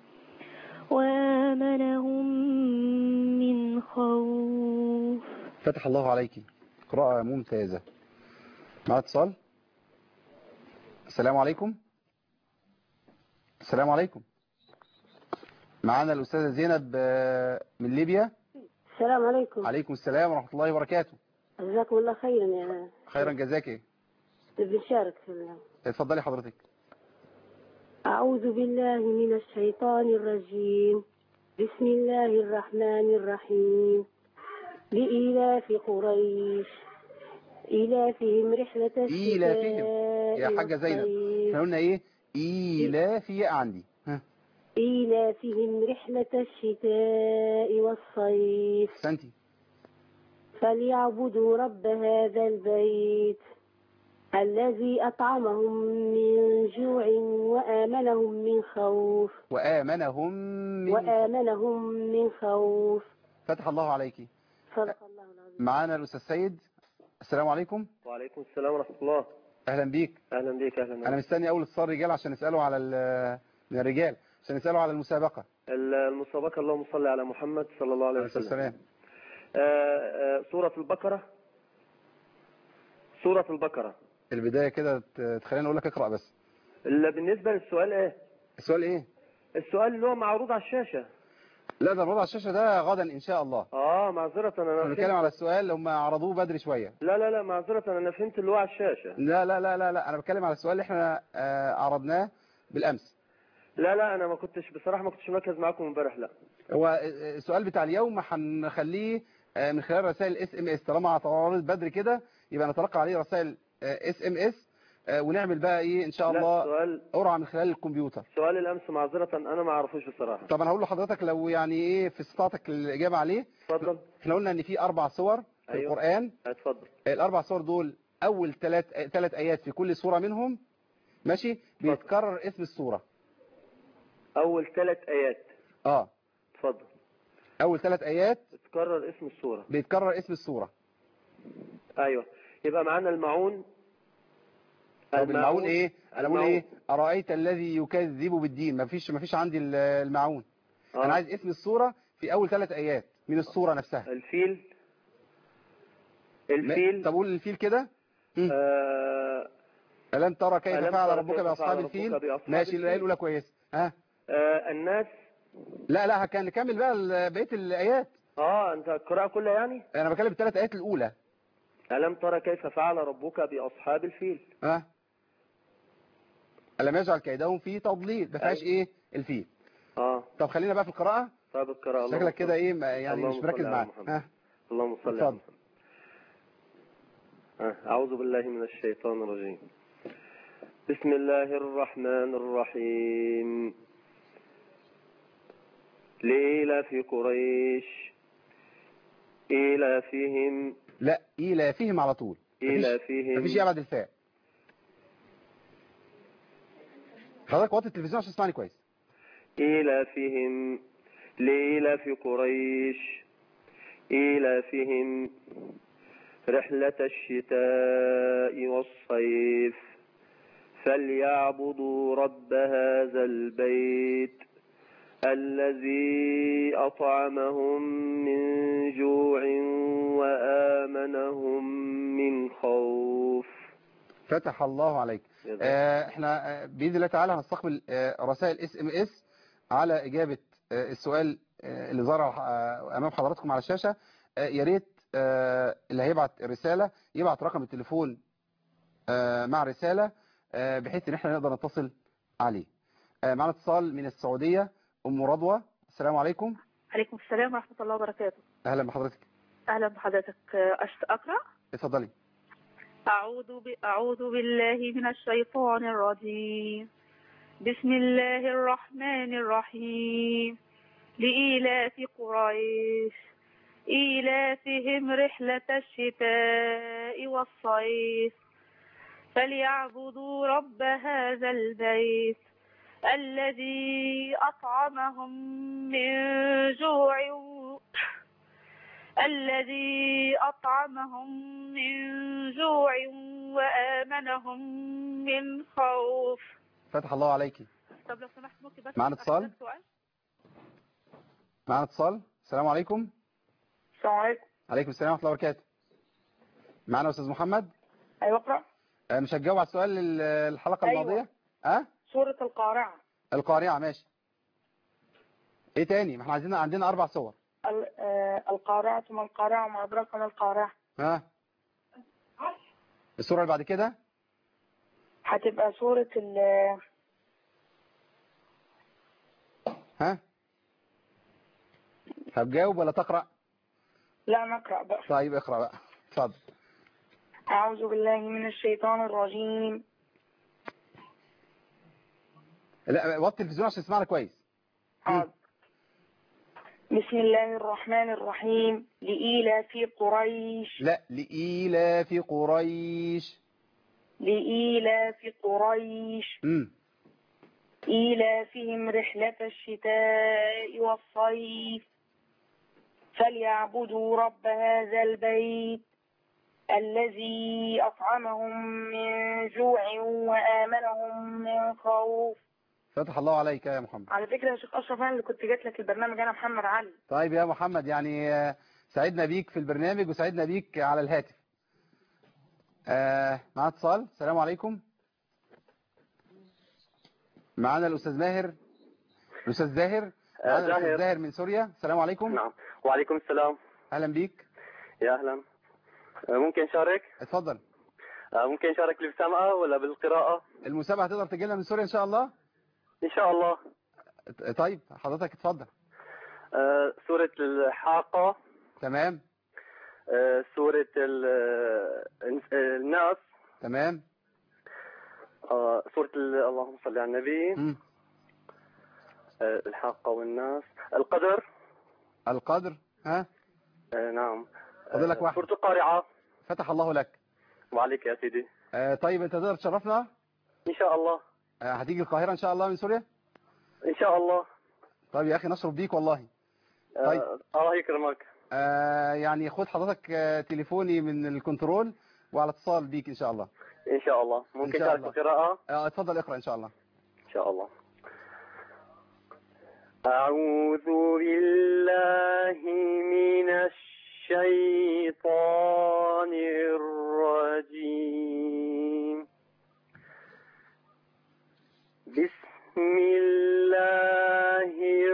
وآمنهم من خوف. فتح الله عليك، قراءة ممتازة. مع اتصال. السلام عليكم. السلام عليكم. معانا الأستاذة زينب من ليبيا. السلام عليكم. عليكم السلام ورحمة الله وبركاته. جزاكم الله خيرا يا خيرا جزاك. بنشارك في الله. اتفضلي حضرتك. أعوذ بالله من الشيطان الرجيم. بسم الله الرحمن الرحيم. لإيلاف قريش إيلافهم رحلة الشتاء إيلافهم يا حاجة زينب، احنا قلنا ايه؟ إيلافي عندي. ها. إيلافهم رحلة الشتاء والصيف. سنتي. فليعبدوا رب هذا البيت الذي أطعمهم من جوع وآمنهم من خوف. وآمنهم من وآمنهم من خوف. فتح الله عليك. صدق الله العظيم. معانا الأستاذ سيد. السلام عليكم. وعليكم السلام ورحمة الله. أهلا بيك. أهلا بيك. أهلا بيك. أنا مستني أول اتصال رجال عشان نسأله على من الرجال عشان نسأله على المسابقة. المسابقة اللهم صل على محمد صلى الله عليه وسلم. السلام. سورة البقرة. سورة البقرة. البداية كده تخليني أقول لك اقرأ بس. بالنسبة للسؤال إيه؟ السؤال إيه؟ السؤال اللي هو معروض على الشاشة. لا ده معروض على الشاشة ده غدا إن شاء الله. آه معذرة أنا بنتكلم على السؤال اللي هم عرضوه بدري شوية. لا لا لا معذرة أنا فهمت اللي هو على الشاشة. لا لا لا لا لا أنا بتكلم على السؤال اللي إحنا آه عرضناه بالأمس. لا لا أنا ما كنتش بصراحة ما كنتش مركز معاكم امبارح. لا هو السؤال بتاع اليوم هنخليه من خلال رسائل اس ام اس. طالما هتعرض بدري كده يبقى نتلقى عليه رسائل اس ام اس ونعمل بقى ايه ان شاء الله سؤال قرعه من خلال الكمبيوتر. سؤال الامس معذره انا ما اعرفوش بصراحه. طب انا هقول لحضرتك لو يعني ايه في استطاعتك الاجابه عليه. اتفضل. احنا قلنا ان في اربع صور في أيوه. القران. اتفضل. الاربع صور دول اول ثلاث ثلاث ايات في كل سوره منهم ماشي بيتكرر اسم السوره. اول ثلاث ايات. اه اتفضل. اول ثلاث ايات بيتكرر اسم السوره. بيتكرر اسم السوره. ايوه يبقى معانا المعون. طب المعون ايه؟ انا بقول ايه؟ ارايت الذي يكذب بالدين. ما فيش ما فيش عندي المعون. آه. انا عايز اسم السوره في اول ثلاث ايات من السوره نفسها. الفيل. الفيل. طب قول الفيل كده. آه... ألم ترى كيف ألم فعل ترى ربك كيف باصحاب الفيل؟ ماشي الايه الاولى كويس. ها آه الناس. لا لا كان نكمل بقى بقيه الايات. اه انت القراءه كلها يعني؟ انا بكلم الثلاث ايات الاولى. ألم ترى كيف فعل ربك بأصحاب الفيل؟ ها ألم يجعل كيدهم في تضليل. ما فيهاش ايه الفيل. اه طب خلينا بقى في القراءه. طب القراءه شكلك كده ايه يعني مش مركز معاك. ها اللهم صل على محمد. أعوذ بالله من الشيطان الرجيم. بسم الله الرحمن الرحيم. لإيلاف قريش إيلافهم. لا إيلافهم على طول. إيلافهم. مفيش إيه بعد الفاء. حضرتك وطي التلفزيون عشان تسمعني كويس. إيلافهم لإيلاف قريش إيلافهم رحلة الشتاء والصيف فليعبدوا رب هذا البيت الذي أطعمهم من جوع وآمنهم من خوف. فتح الله عليك. آه احنا بإذن الله تعالى هنستقبل آه رسائل اس ام اس على إجابة آه السؤال آه اللي ظهر آه أمام حضراتكم على الشاشة. آه يا ريت آه اللي هيبعت الرسالة يبعت رقم التليفون آه مع رسالة آه بحيث ان احنا نقدر نتصل عليه. آه معنا اتصال من السعودية أم رضوى. السلام عليكم. عليكم السلام ورحمة الله وبركاته. أهلا بحضرتك. أهلا بحضرتك. أقرأ؟ اتفضلي. أعوذ, ب... أعوذ بالله من الشيطان الرجيم. بسم الله الرحمن الرحيم. لإيلاف قريش إيلافهم رحلة الشتاء والصيف فليعبدوا رب هذا البيت الذي أطعمهم من جوع الذي أطعمهم من جوع وآمنهم من خوف. فتح الله عليكي. طب لو سمحت ممكن بس معنا اتصال؟ سؤال؟ معنا اتصال. السلام عليكم. السلام عليكم. عليكم السلام ورحمة الله وبركاته. معنا أستاذ محمد. أيوة اقرأ. آه، مش هتجاوب على السؤال ال- الحلقة أيوة. الماضية؟ أه؟ سورة القارعة. القارعة ماشي. ايه تاني؟ ما احنا عايزين عندنا أربع صور. ال- آه، القارعة ما القارعة وما أدراك ما القارعة. ها؟ الصورة اللي بعد كده؟ هتبقى سورة ال ها؟ هتجاوب ولا تقرأ؟ لا نقرأ بقى. طيب اقرأ بقى. اتفضل. أعوذ بالله من الشيطان الرجيم. لا وطي التلفزيون عشان تسمعنا كويس. حاضر. بسم الله الرحمن الرحيم. لإيلاف قريش. لا لإيلاف قريش. لإيلاف قريش. امم إيلافهم رحلة الشتاء والصيف فليعبدوا رب هذا البيت الذي أطعمهم من جوع وآمنهم من خوف. فتح الله عليك يا محمد. على فكرة يا شيخ أشرف أنا اللي كنت جات لك البرنامج، أنا محمد علي. طيب يا محمد يعني آه، سعدنا بيك في البرنامج وسعدنا بيك على الهاتف. آه معنا اتصال. السلام عليكم. معنا الأستاذ ماهر. الأستاذ زاهر. معنا الأستاذ زاهر من سوريا. السلام عليكم. نعم وعليكم السلام. أهلا بيك. يا أهلا. ممكن شارك؟ اتفضل. ممكن شارك بالمسابقة ولا بالقراءة؟ المسابقة هتقدر تجي لنا من سوريا إن شاء الله؟ إن شاء الله. طيب حضرتك اتفضل. آه سورة الحاقة. تمام. آه سورة الناس. تمام. آه سورة اللهم صل على النبي. م. آه الحاقة والناس. القدر. القدر. ها؟ آه نعم. فاضل لك واحد. سورة القارعة. فتح الله لك. وعليك يا سيدي. آه طيب انت تقدر تشرفنا؟ إن شاء الله. آه هتيجي القاهرة إن شاء الله من سوريا؟ إن شاء الله. طيب يا أخي نشرف بيك والله. طيب. آه الله يكرمك. آه يعني خد حضرتك آه تليفوني من الكنترول وعلى اتصال بيك إن شاء الله. إن شاء الله. ممكن شارك بالقراءة؟ آه اتفضل اقرأ إن شاء الله. إن شاء الله. أعوذ بالله من الشيطان الرجيم. بسم الله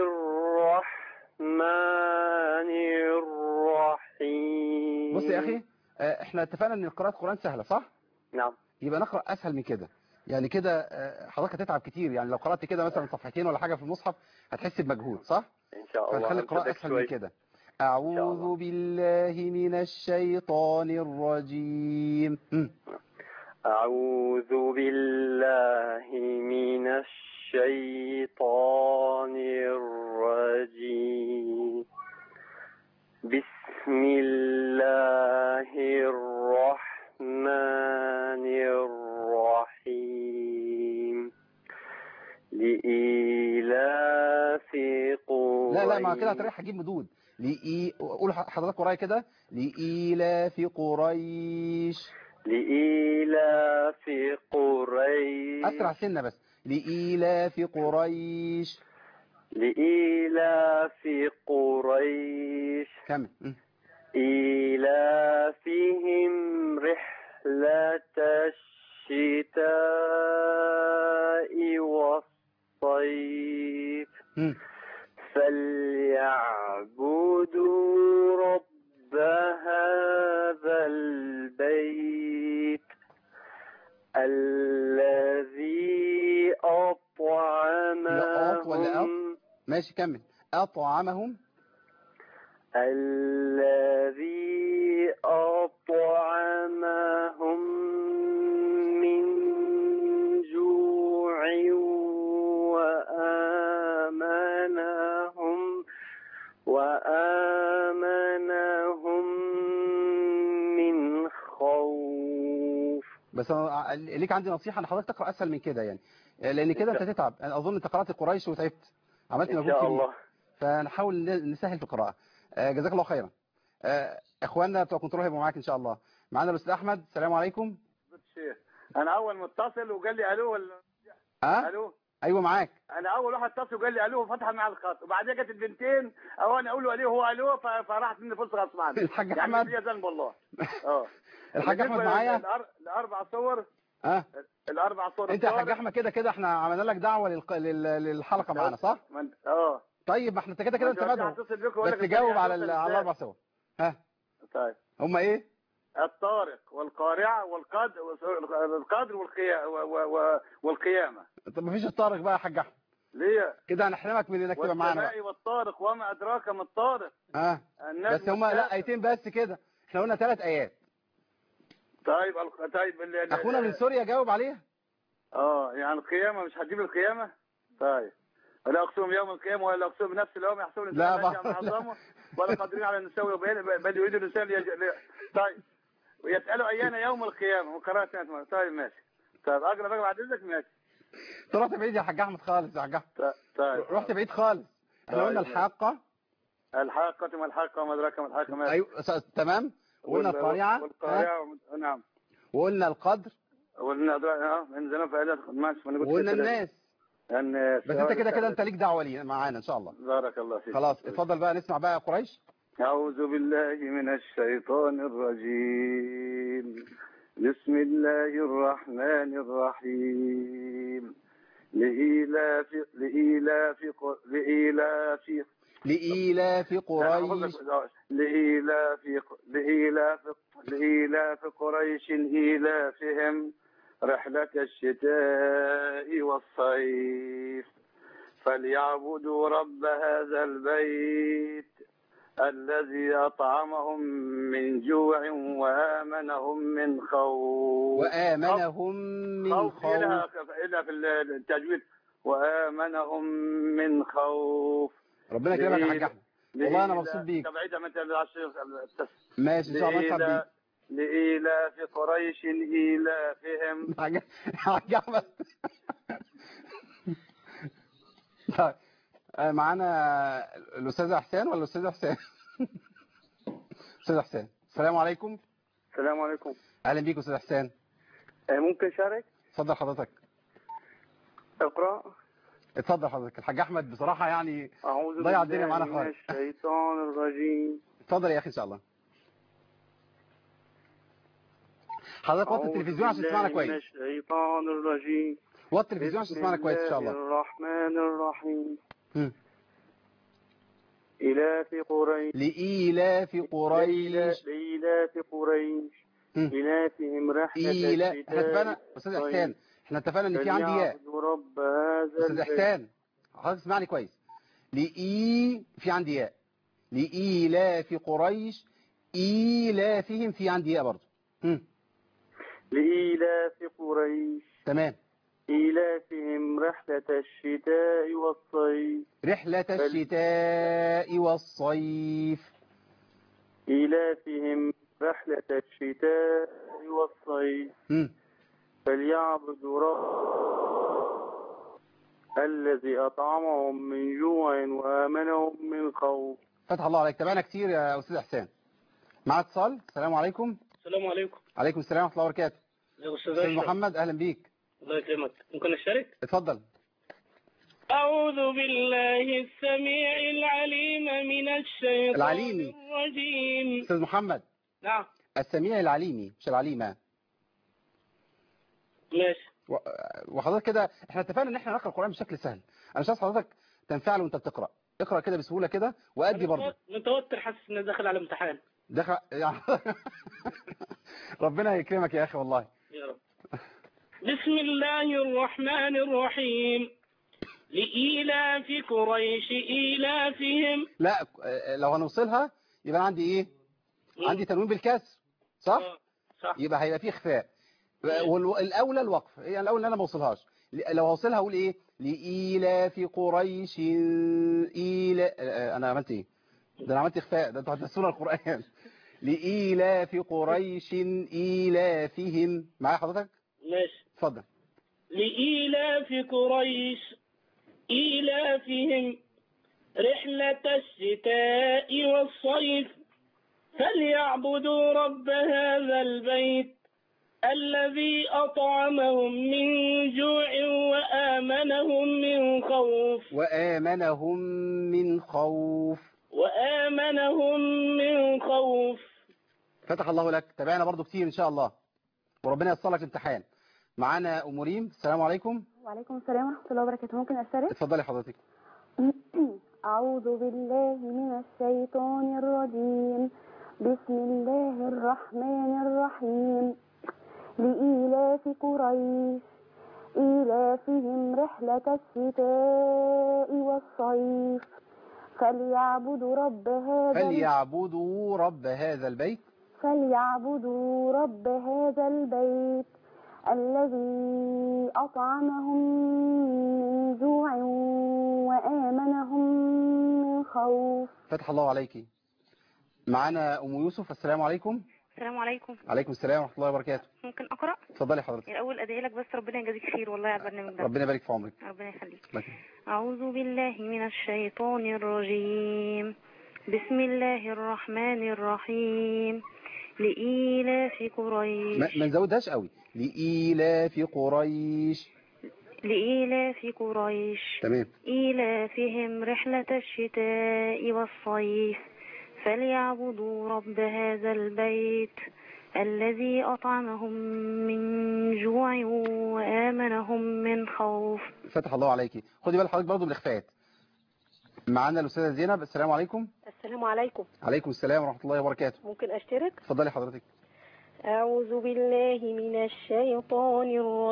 الرحمن الرحيم. بص يا أخي آه احنا اتفقنا ان قراءة القرآن سهلة صح؟ نعم. يبقى نقرأ أسهل من كده. يعني كده آه حضرتك هتتعب كتير، يعني لو قرأت كده مثلا صفحتين ولا حاجة في المصحف هتحس بمجهود صح؟ إن شاء الله. فنخلي القراءة أسهل من كده. أعوذ بالله من الشيطان الرجيم. م. أعوذ بالله من الشيطان الرجيم. بسم الله الرحمن الرحيم. لإيلاف قريش. لا لا ما كده هتريح هجيب مدود. لإي قول حضرتك ورايا كده. لإيلاف قريش. لإيلاف قريش. أسرع سنة بس. لإيلاف قريش. لإيلاف قريش. كمل. إيلافهم رحلة الشتاء والصيف. م. فليعبدوا رب هذا البيت الذي أطعمهم. ماشي كمل. أطعمهم. الذي أطعمهم من جوع وآمنهم وآمنهم من خوف. بس أنا ليك عندي نصيحة ان حضرتك تقرأ اسهل من كده يعني، لان كده انت تتعب. انا اظن انت قرأت قريش وتعبت، عملت ان مجهود شاء كبير، الله. فنحاول نسهل في القراءة. آه، جزاك الله خيرا. آه، اخواننا بتوع كنترول هيبقوا معاك ان شاء الله. معانا الاستاذ احمد، السلام عليكم. الشيخ انا اول متصل وقال لي الو ولا اه الو. ايوه معاك. انا اول واحد اتصل وقال لي الو وفتح مع الخط، وبعدين جت البنتين او انا اقول له الو هو الو، ف- فراحت مني فرصه غصب عني. الحاج يعني احمد فيها ذنب والله. اه الحاج احمد بالنسبة معايا. للأر- الاربع صور. اه الاربع صور انت يا حاج الطارق. احمد كده كده احنا عملنا لك دعوة للق... لل... للحلقة معانا صح؟ من- اه طيب ما احنا كده ما كده انت انت مدعو، هتصل بك وأقول بس لك جاوب الثانية على هتوصل ال... على إزاي؟ الاربع صور. ها طيب هم ايه؟ الطارق والقارعه والقدر والقدر والقيا- و- و- و- والقيامه. طب ما فيش الطارق بقى يا حاج احمد، ليه؟ كده هنحرمك من انك تبقى معانا بقى. والسماء والطارق وما ادراك ما الطارق. اه النجم بس هم لا الثاقب. ايتين بس كده، احنا قلنا ثلاث ايات. طيب ال- طيب ال- ال- اخونا من سوريا جاوب عليها. اه يعني القيامه مش هتجيب القيامه؟ طيب ولا اقسم يوم القيامه ولا اقسم بنفس اليوم يحسب لا الانسان بقى- ما عظمه ولا قادرين على ان نسوي بين بل يريد الانسان ليج... لي... طيب ويسالوا ايان يوم القيامه وقراءه سنه مرة. طيب ماشي. طيب اقرا بقى بعد اذنك. ماشي. انت رحت بعيد يا حاج احمد خالص يا حاج احمد. ط- طيب رحت بعيد خالص. احنا طيب قلنا ماشي. الحاقة. الحاقه ما الحاقه وما ادراك ما الحاقه. ماشي. ايوه س- تمام. وقلنا وال- القارعة. ها؟ والقارعه وم- نعم. وقلنا القدر. وقلنا أدراك- اه انزلوا في ايات ماشي. ما أنا قلت وقلنا كده. الناس. الناس. بس انت كده كده انت ليك دعوة لينا معانا ان شاء الله. بارك الله فيك. خلاص اتفضل بقى نسمع بقى قريش. أعوذ بالله من الشيطان الرجيم. بسم الله الرحمن الرحيم. لإيلاف لإيلاف ق- لإيلاف لإيلاف قريش. لإيلاف لإيلاف لإيلاف قريش إيلافهم رحلة الشتاء والصيف فليعبدوا رب هذا البيت الذي أطعمهم من جوع وآمنهم من خوف. وآمنهم من خوف خوف. إلها إلها في التجويد وآمنهم من خوف. ربنا يكرمك يا حاج احمد، والله انا مبسوط بيك. تبعيدها من العشر. ماشي ان شاء الله نسعد بيك. لإيلاف قريش إيلافهم. حاج حاج احمد. طيب آه، معانا الاستاذ حسين ولا الاستاذ حسين؟ استاذ حسين السلام عليكم. السلام عليكم. اهلا بيك استاذ حسين. ممكن شارك؟ اتفضل حضرتك. اقرأ. اتفضل حضرتك. الحاج احمد بصراحه يعني أعوذ ضيع الدنيا بالله معانا من خالص. الشيطان الرجيم. اتفضل يا اخي ان شاء الله. حضرتك وطي أعوذ التلفزيون عشان بالله تسمعنا من كويس. الشيطان الرجيم. وطي التلفزيون عشان تسمعنا كويس ان شاء بسم الله. الله الرحمن الرحيم. مم. إيلاف قريش. لإيلاف قريش. لإيلاف قريش. مم. إيلافهم رحلة إيلا احنا الشتاء اتفقنا استاذ حسين، احنا اتفقنا ان في عندي ياء. فليعبدوا رب هذا استاذ البيت. حسين حضرتك اسمعني كويس. لإي في عندي ياء. لإيلاف قريش إيلافهم في عندي ياء برضه. مم. لإيلاف قريش. تمام. إيلافهم رحلة الشتاء والصيف. رحلة الشتاء والصيف. إيلافهم رحلة الشتاء والصيف. مم. فليعبدوا رب الذي أطعمهم من جوع وآمنهم من خوف. فتح الله عليك. تابعنا كتير يا أستاذ حسين. مع اتصال. السلام عليكم. السلام عليكم. عليكم السلام ورحمة الله وبركاته. يا أستاذ أستاذ أشرف. محمد أهلا بيك. الله يكرمك. ممكن أشارك؟ اتفضل. أعوذ بالله السميع العليم من الشيطان العليمي. الرجيم. أستاذ محمد. نعم. السميع العليمي مش العليمة. ماشي. و- وحضرتك كده احنا اتفقنا ان احنا نقرا القرآن بشكل سهل. انا مش عايز حضرتك تنفعل وانت بتقرا، اقرا كده بسهولة كده وادي برضه. متوتر، حاسس إني داخل على امتحان. دخل يعني ربنا يكرمك يا اخي والله. يا رب. بسم الله الرحمن الرحيم. لإيلاف قريش إيلافهم. لا لو هنوصلها يبقى عندي ايه؟ عندي تنوين بالكسر صح؟ صح. يبقى هيبقى فيه اخفاء. والاولى الوقف، يعني الاولى ان انا ما اوصلهاش. لو هوصلها اقول ايه؟ لإيلاف قريش إيلا. انا عملت ايه؟ ده انا عملت اخفاء. ده انتوا هتنسونا القرآن. لإيلاف قريش إيلافهم. معايا حضرتك؟ ماشي. اتفضل. لإيلاف قريش إيلافهم رحلة الشتاء والصيف فليعبدوا رب هذا البيت الذي أطعمهم من جوع وآمنهم من خوف وآمنهم من خوف. وآمنهم من خوف. فتح الله لك. تابعنا برضو كتير إن شاء الله، وربنا ييسر لك الامتحان. معانا أم ريم. السلام عليكم. وعليكم السلام ورحمة الله وبركاته. ممكن أشترك؟ اتفضلي حضرتك. أعوذ بالله من الشيطان الرجيم. بسم الله الرحمن الرحيم. لإيلاف قريش إيلافهم رحلة الشتاء والصيف فليعبدوا رب هذا فليعبدوا رب هذا البيت فليعبدوا رب هذا البيت الذي أطعمهم من جوع وآمنهم من خوف. فتح الله عليك. معانا أم يوسف. السلام عليكم. السلام عليكم. عليكم السلام ورحمة الله وبركاته. ممكن أقرأ؟ اتفضلي حضرتك. الأول أدعي لك بس ربنا يجازيك خير والله على البرنامج ده. ربنا يبارك في عمرك. ربنا يخليك. لك. أعوذ بالله من الشيطان الرجيم. بسم الله الرحمن الرحيم. لإيلاف قريش. ما, ما نزودهاش قوي. لإيلاف قريش. لإيلاف قريش. تمام. إيلافهم رحلة الشتاء والصيف فليعبدوا رب هذا البيت الذي أطعمهم من جوع وآمنهم من خوف. فتح الله عليك. خدي بال حضرتك برضه من الإخفاءات. معانا الأستاذة زينب. السلام عليكم. السلام عليكم. عليكم السلام ورحمة الله وبركاته. ممكن أشترك؟ اتفضلي حضرتك. أعوذ بالله من الشيطان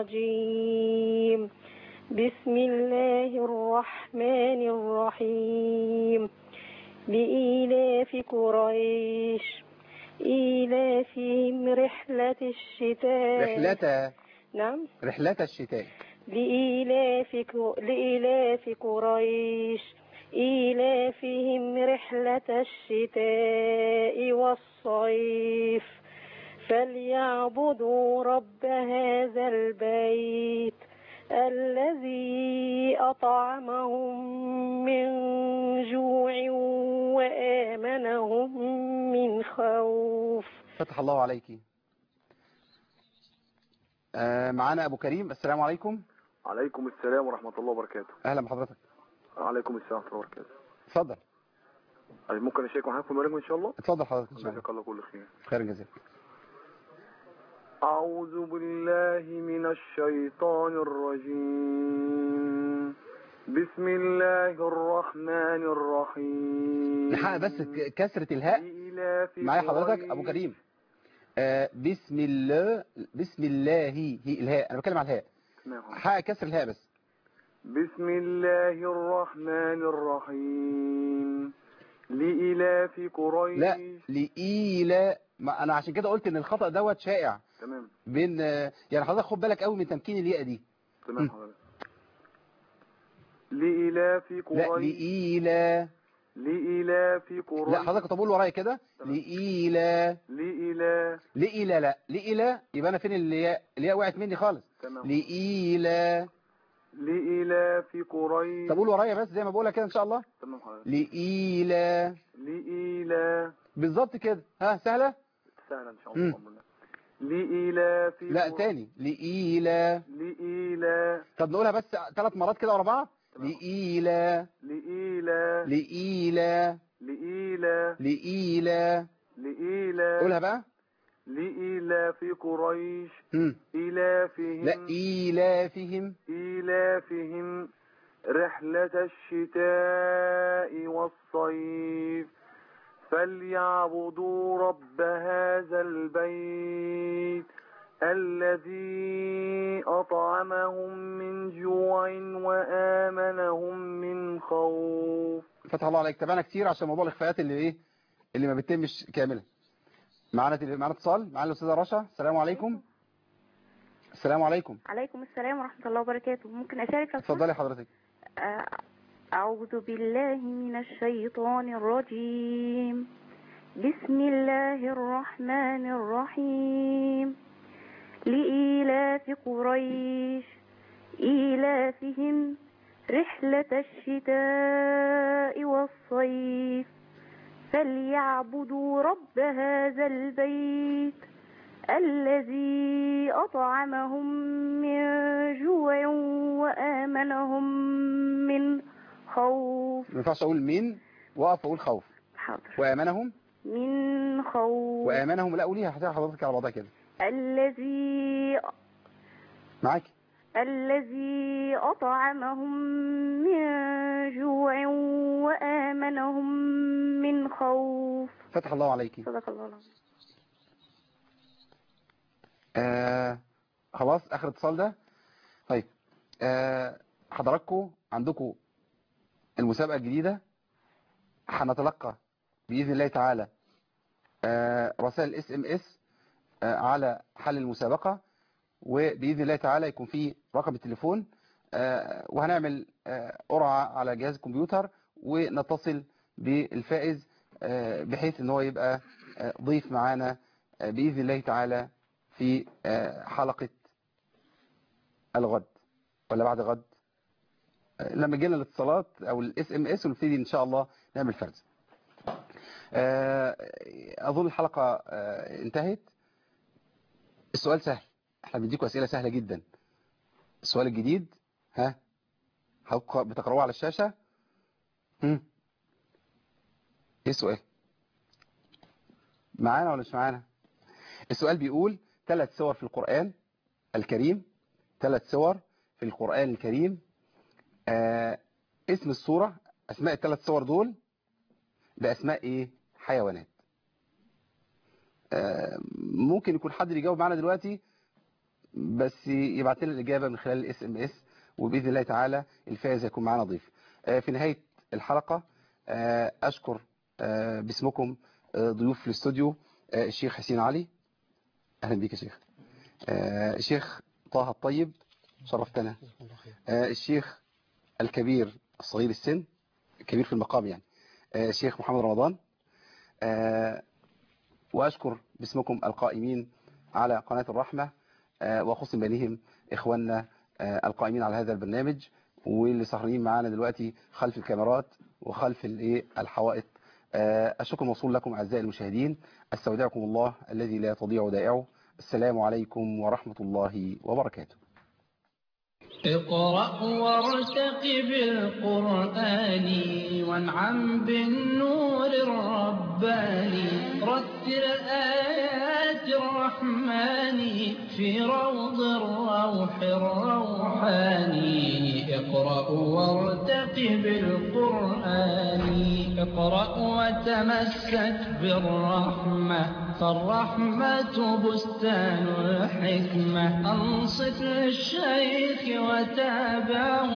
الرجيم. بسم الله الرحمن الرحيم. لإيلاف قريش إيلافهم رحلة الشتاء. رحلة. نعم. رحلة الشتاء. لإيلاف لإيلاف قريش إيلافهم رحلة الشتاء والصيف فليعبدوا رب هذا البيت الذي أطعمهم من جوع وآمنهم من خوف. فتح الله عليك. آه معانا أبو كريم. السلام عليكم. عليكم السلام ورحمة الله وبركاته. أهلا بحضرتك. عليكم السلام ورحمة الله وبركاته. اتفضل. ممكن أشارك معاكم في البرنامج إن شاء الله؟ اتفضل حضرتك إن شاء الله. جزاك الله كل خير. خير جزاك. أعوذ بالله من الشيطان الرجيم. بسم الله الرحمن الرحيم. نحقق بس كسرة الهاء معايا حضرتك أبو كريم. آه بسم الله. بسم الله هي الهاء. أنا بتكلم على الهاء. حقق كسر الهاء بس. بسم الله الرحمن الرحيم. لإيلاف قريش. لا لإيلا. ما أنا عشان كده قلت إن الخطأ دوت شائع. تمام. بين يعني حضرتك خد بالك قوي من تمكين الياء دي. تمام حضرتك. لإيلاف قريش. لا لإيلا. لإيلاف قريش. لا حضرتك طب قول ورايا كده. لإيلا. لإيلا. لإيلا. لا لإيلا يبقى أنا فين الياء؟ الياء وقعت مني خالص. تمام. لإيلا. لإيلاف قريش. طب قول ورايا بس زي ما بقولها كده إن شاء الله. تمام حضرتك. لإيلا. لإيلا. بالظبط كده. ها سهلة؟ سهلة إن شاء الله. لإيلاف. لا تاني. لإيلا. لإيلا. طب نقولها بس ثلاث مرات كده ورا بعض. لإيلا. لإيلا. لإيلا. لإيلا. لإيلا. لإيلا. قولها بقى. لإيلاف قريش. هم. إيلافهم. لا إيلافهم. إيلافهم رحلة الشتاء والصيف فليعبدوا رب هذا البيت الذي أطعمهم من جوع وآمنهم من خوف. فتح الله عليك. تابعنا كتير عشان موضوع الإخفاءات اللي إيه اللي ما بتتمش كاملة. معانا معانا اتصال. معانا الأستاذة رشا. السلام عليكم. السلام عليكم. عليكم السلام ورحمة الله وبركاته. ممكن أشارك؟ اتفضلي حضرتك. أعوذ بالله من الشيطان الرجيم. بسم بسم الله الرحمن الرحيم لإيلاف قريش إيلافهم رحلة الشتاء والصيف فليعبدوا رب هذا البيت الذي أطعمهم من جوع وآمنهم من خوف. ما ينفعش أقول من وأقف أقول خوف. حاضر. وآمنهم من خوف. وآمنهم لا أقوليها حتى حضرتك على بعضها كده. الذي معاك. الذي أطعمهم من جوع وآمنهم من خوف. فتح الله عليك. صدق الله العظيم. آه خلاص آخر اتصال ده. طيب آه حضراتكم عندكم المسابقة الجديدة، هنتلقى بإذن الله تعالى آه رسائل اس ام اس آه على حل المسابقة، وبإذن الله تعالى يكون في رقم التليفون آه وهنعمل آه قرعة على جهاز الكمبيوتر ونتصل بالفائز آه بحيث ان هو يبقى آه ضيف معانا آه بإذن الله تعالى في آه حلقة الغد ولا بعد غد آه لما جينا الاتصالات او الاس ام اس ونبتدي ان شاء الله نعمل فرز. آه اظن الحلقة آه انتهت. السؤال سهل، احنا بنديكم اسئله سهله جدا. السؤال الجديد ها بتقرأوه على الشاشه. هم ايه السؤال؟ معانا ولا مش معانا؟ السؤال بيقول ثلاث سور في القرآن الكريم، ثلاث سور في القرآن الكريم آه اسم السورة، اسماء الثلاث سور دول باسماء ايه؟ حيوانات. آه ممكن يكون حد بيجاوب معانا دلوقتي، بس يبعت لنا الإجابة من خلال الاس ام اس، وبإذن الله تعالى الفائز يكون معنا ضيف. في نهاية الحلقة أشكر باسمكم ضيوف في الاستوديو الشيخ حسين علي، أهلا بيك يا شيخ. الشيخ طه الطيب شرفتنا. الشيخ الكبير الصغير السن، كبير في المقام يعني، الشيخ محمد رمضان. وأشكر باسمكم القائمين على قناة الرحمة، وخص بينهم إخواننا القائمين على هذا البرنامج واللي سهرانين معانا دلوقتي خلف الكاميرات وخلف الحوائط. الشكر موصول لكم أعزائي المشاهدين، استودعكم الله الذي لا تضيع ودائعه. السلام عليكم ورحمة الله وبركاته. اقرأ وارتقب القرآن وانعم بالنور الرباني، رتل آيات الرحمن في روض الروح الروحاني. اقرأ وارتقب القرآن، اقرأ وتمسك بالرحمة، فالرحمة بستان الحكمة. أنصت للشيخ وتابعه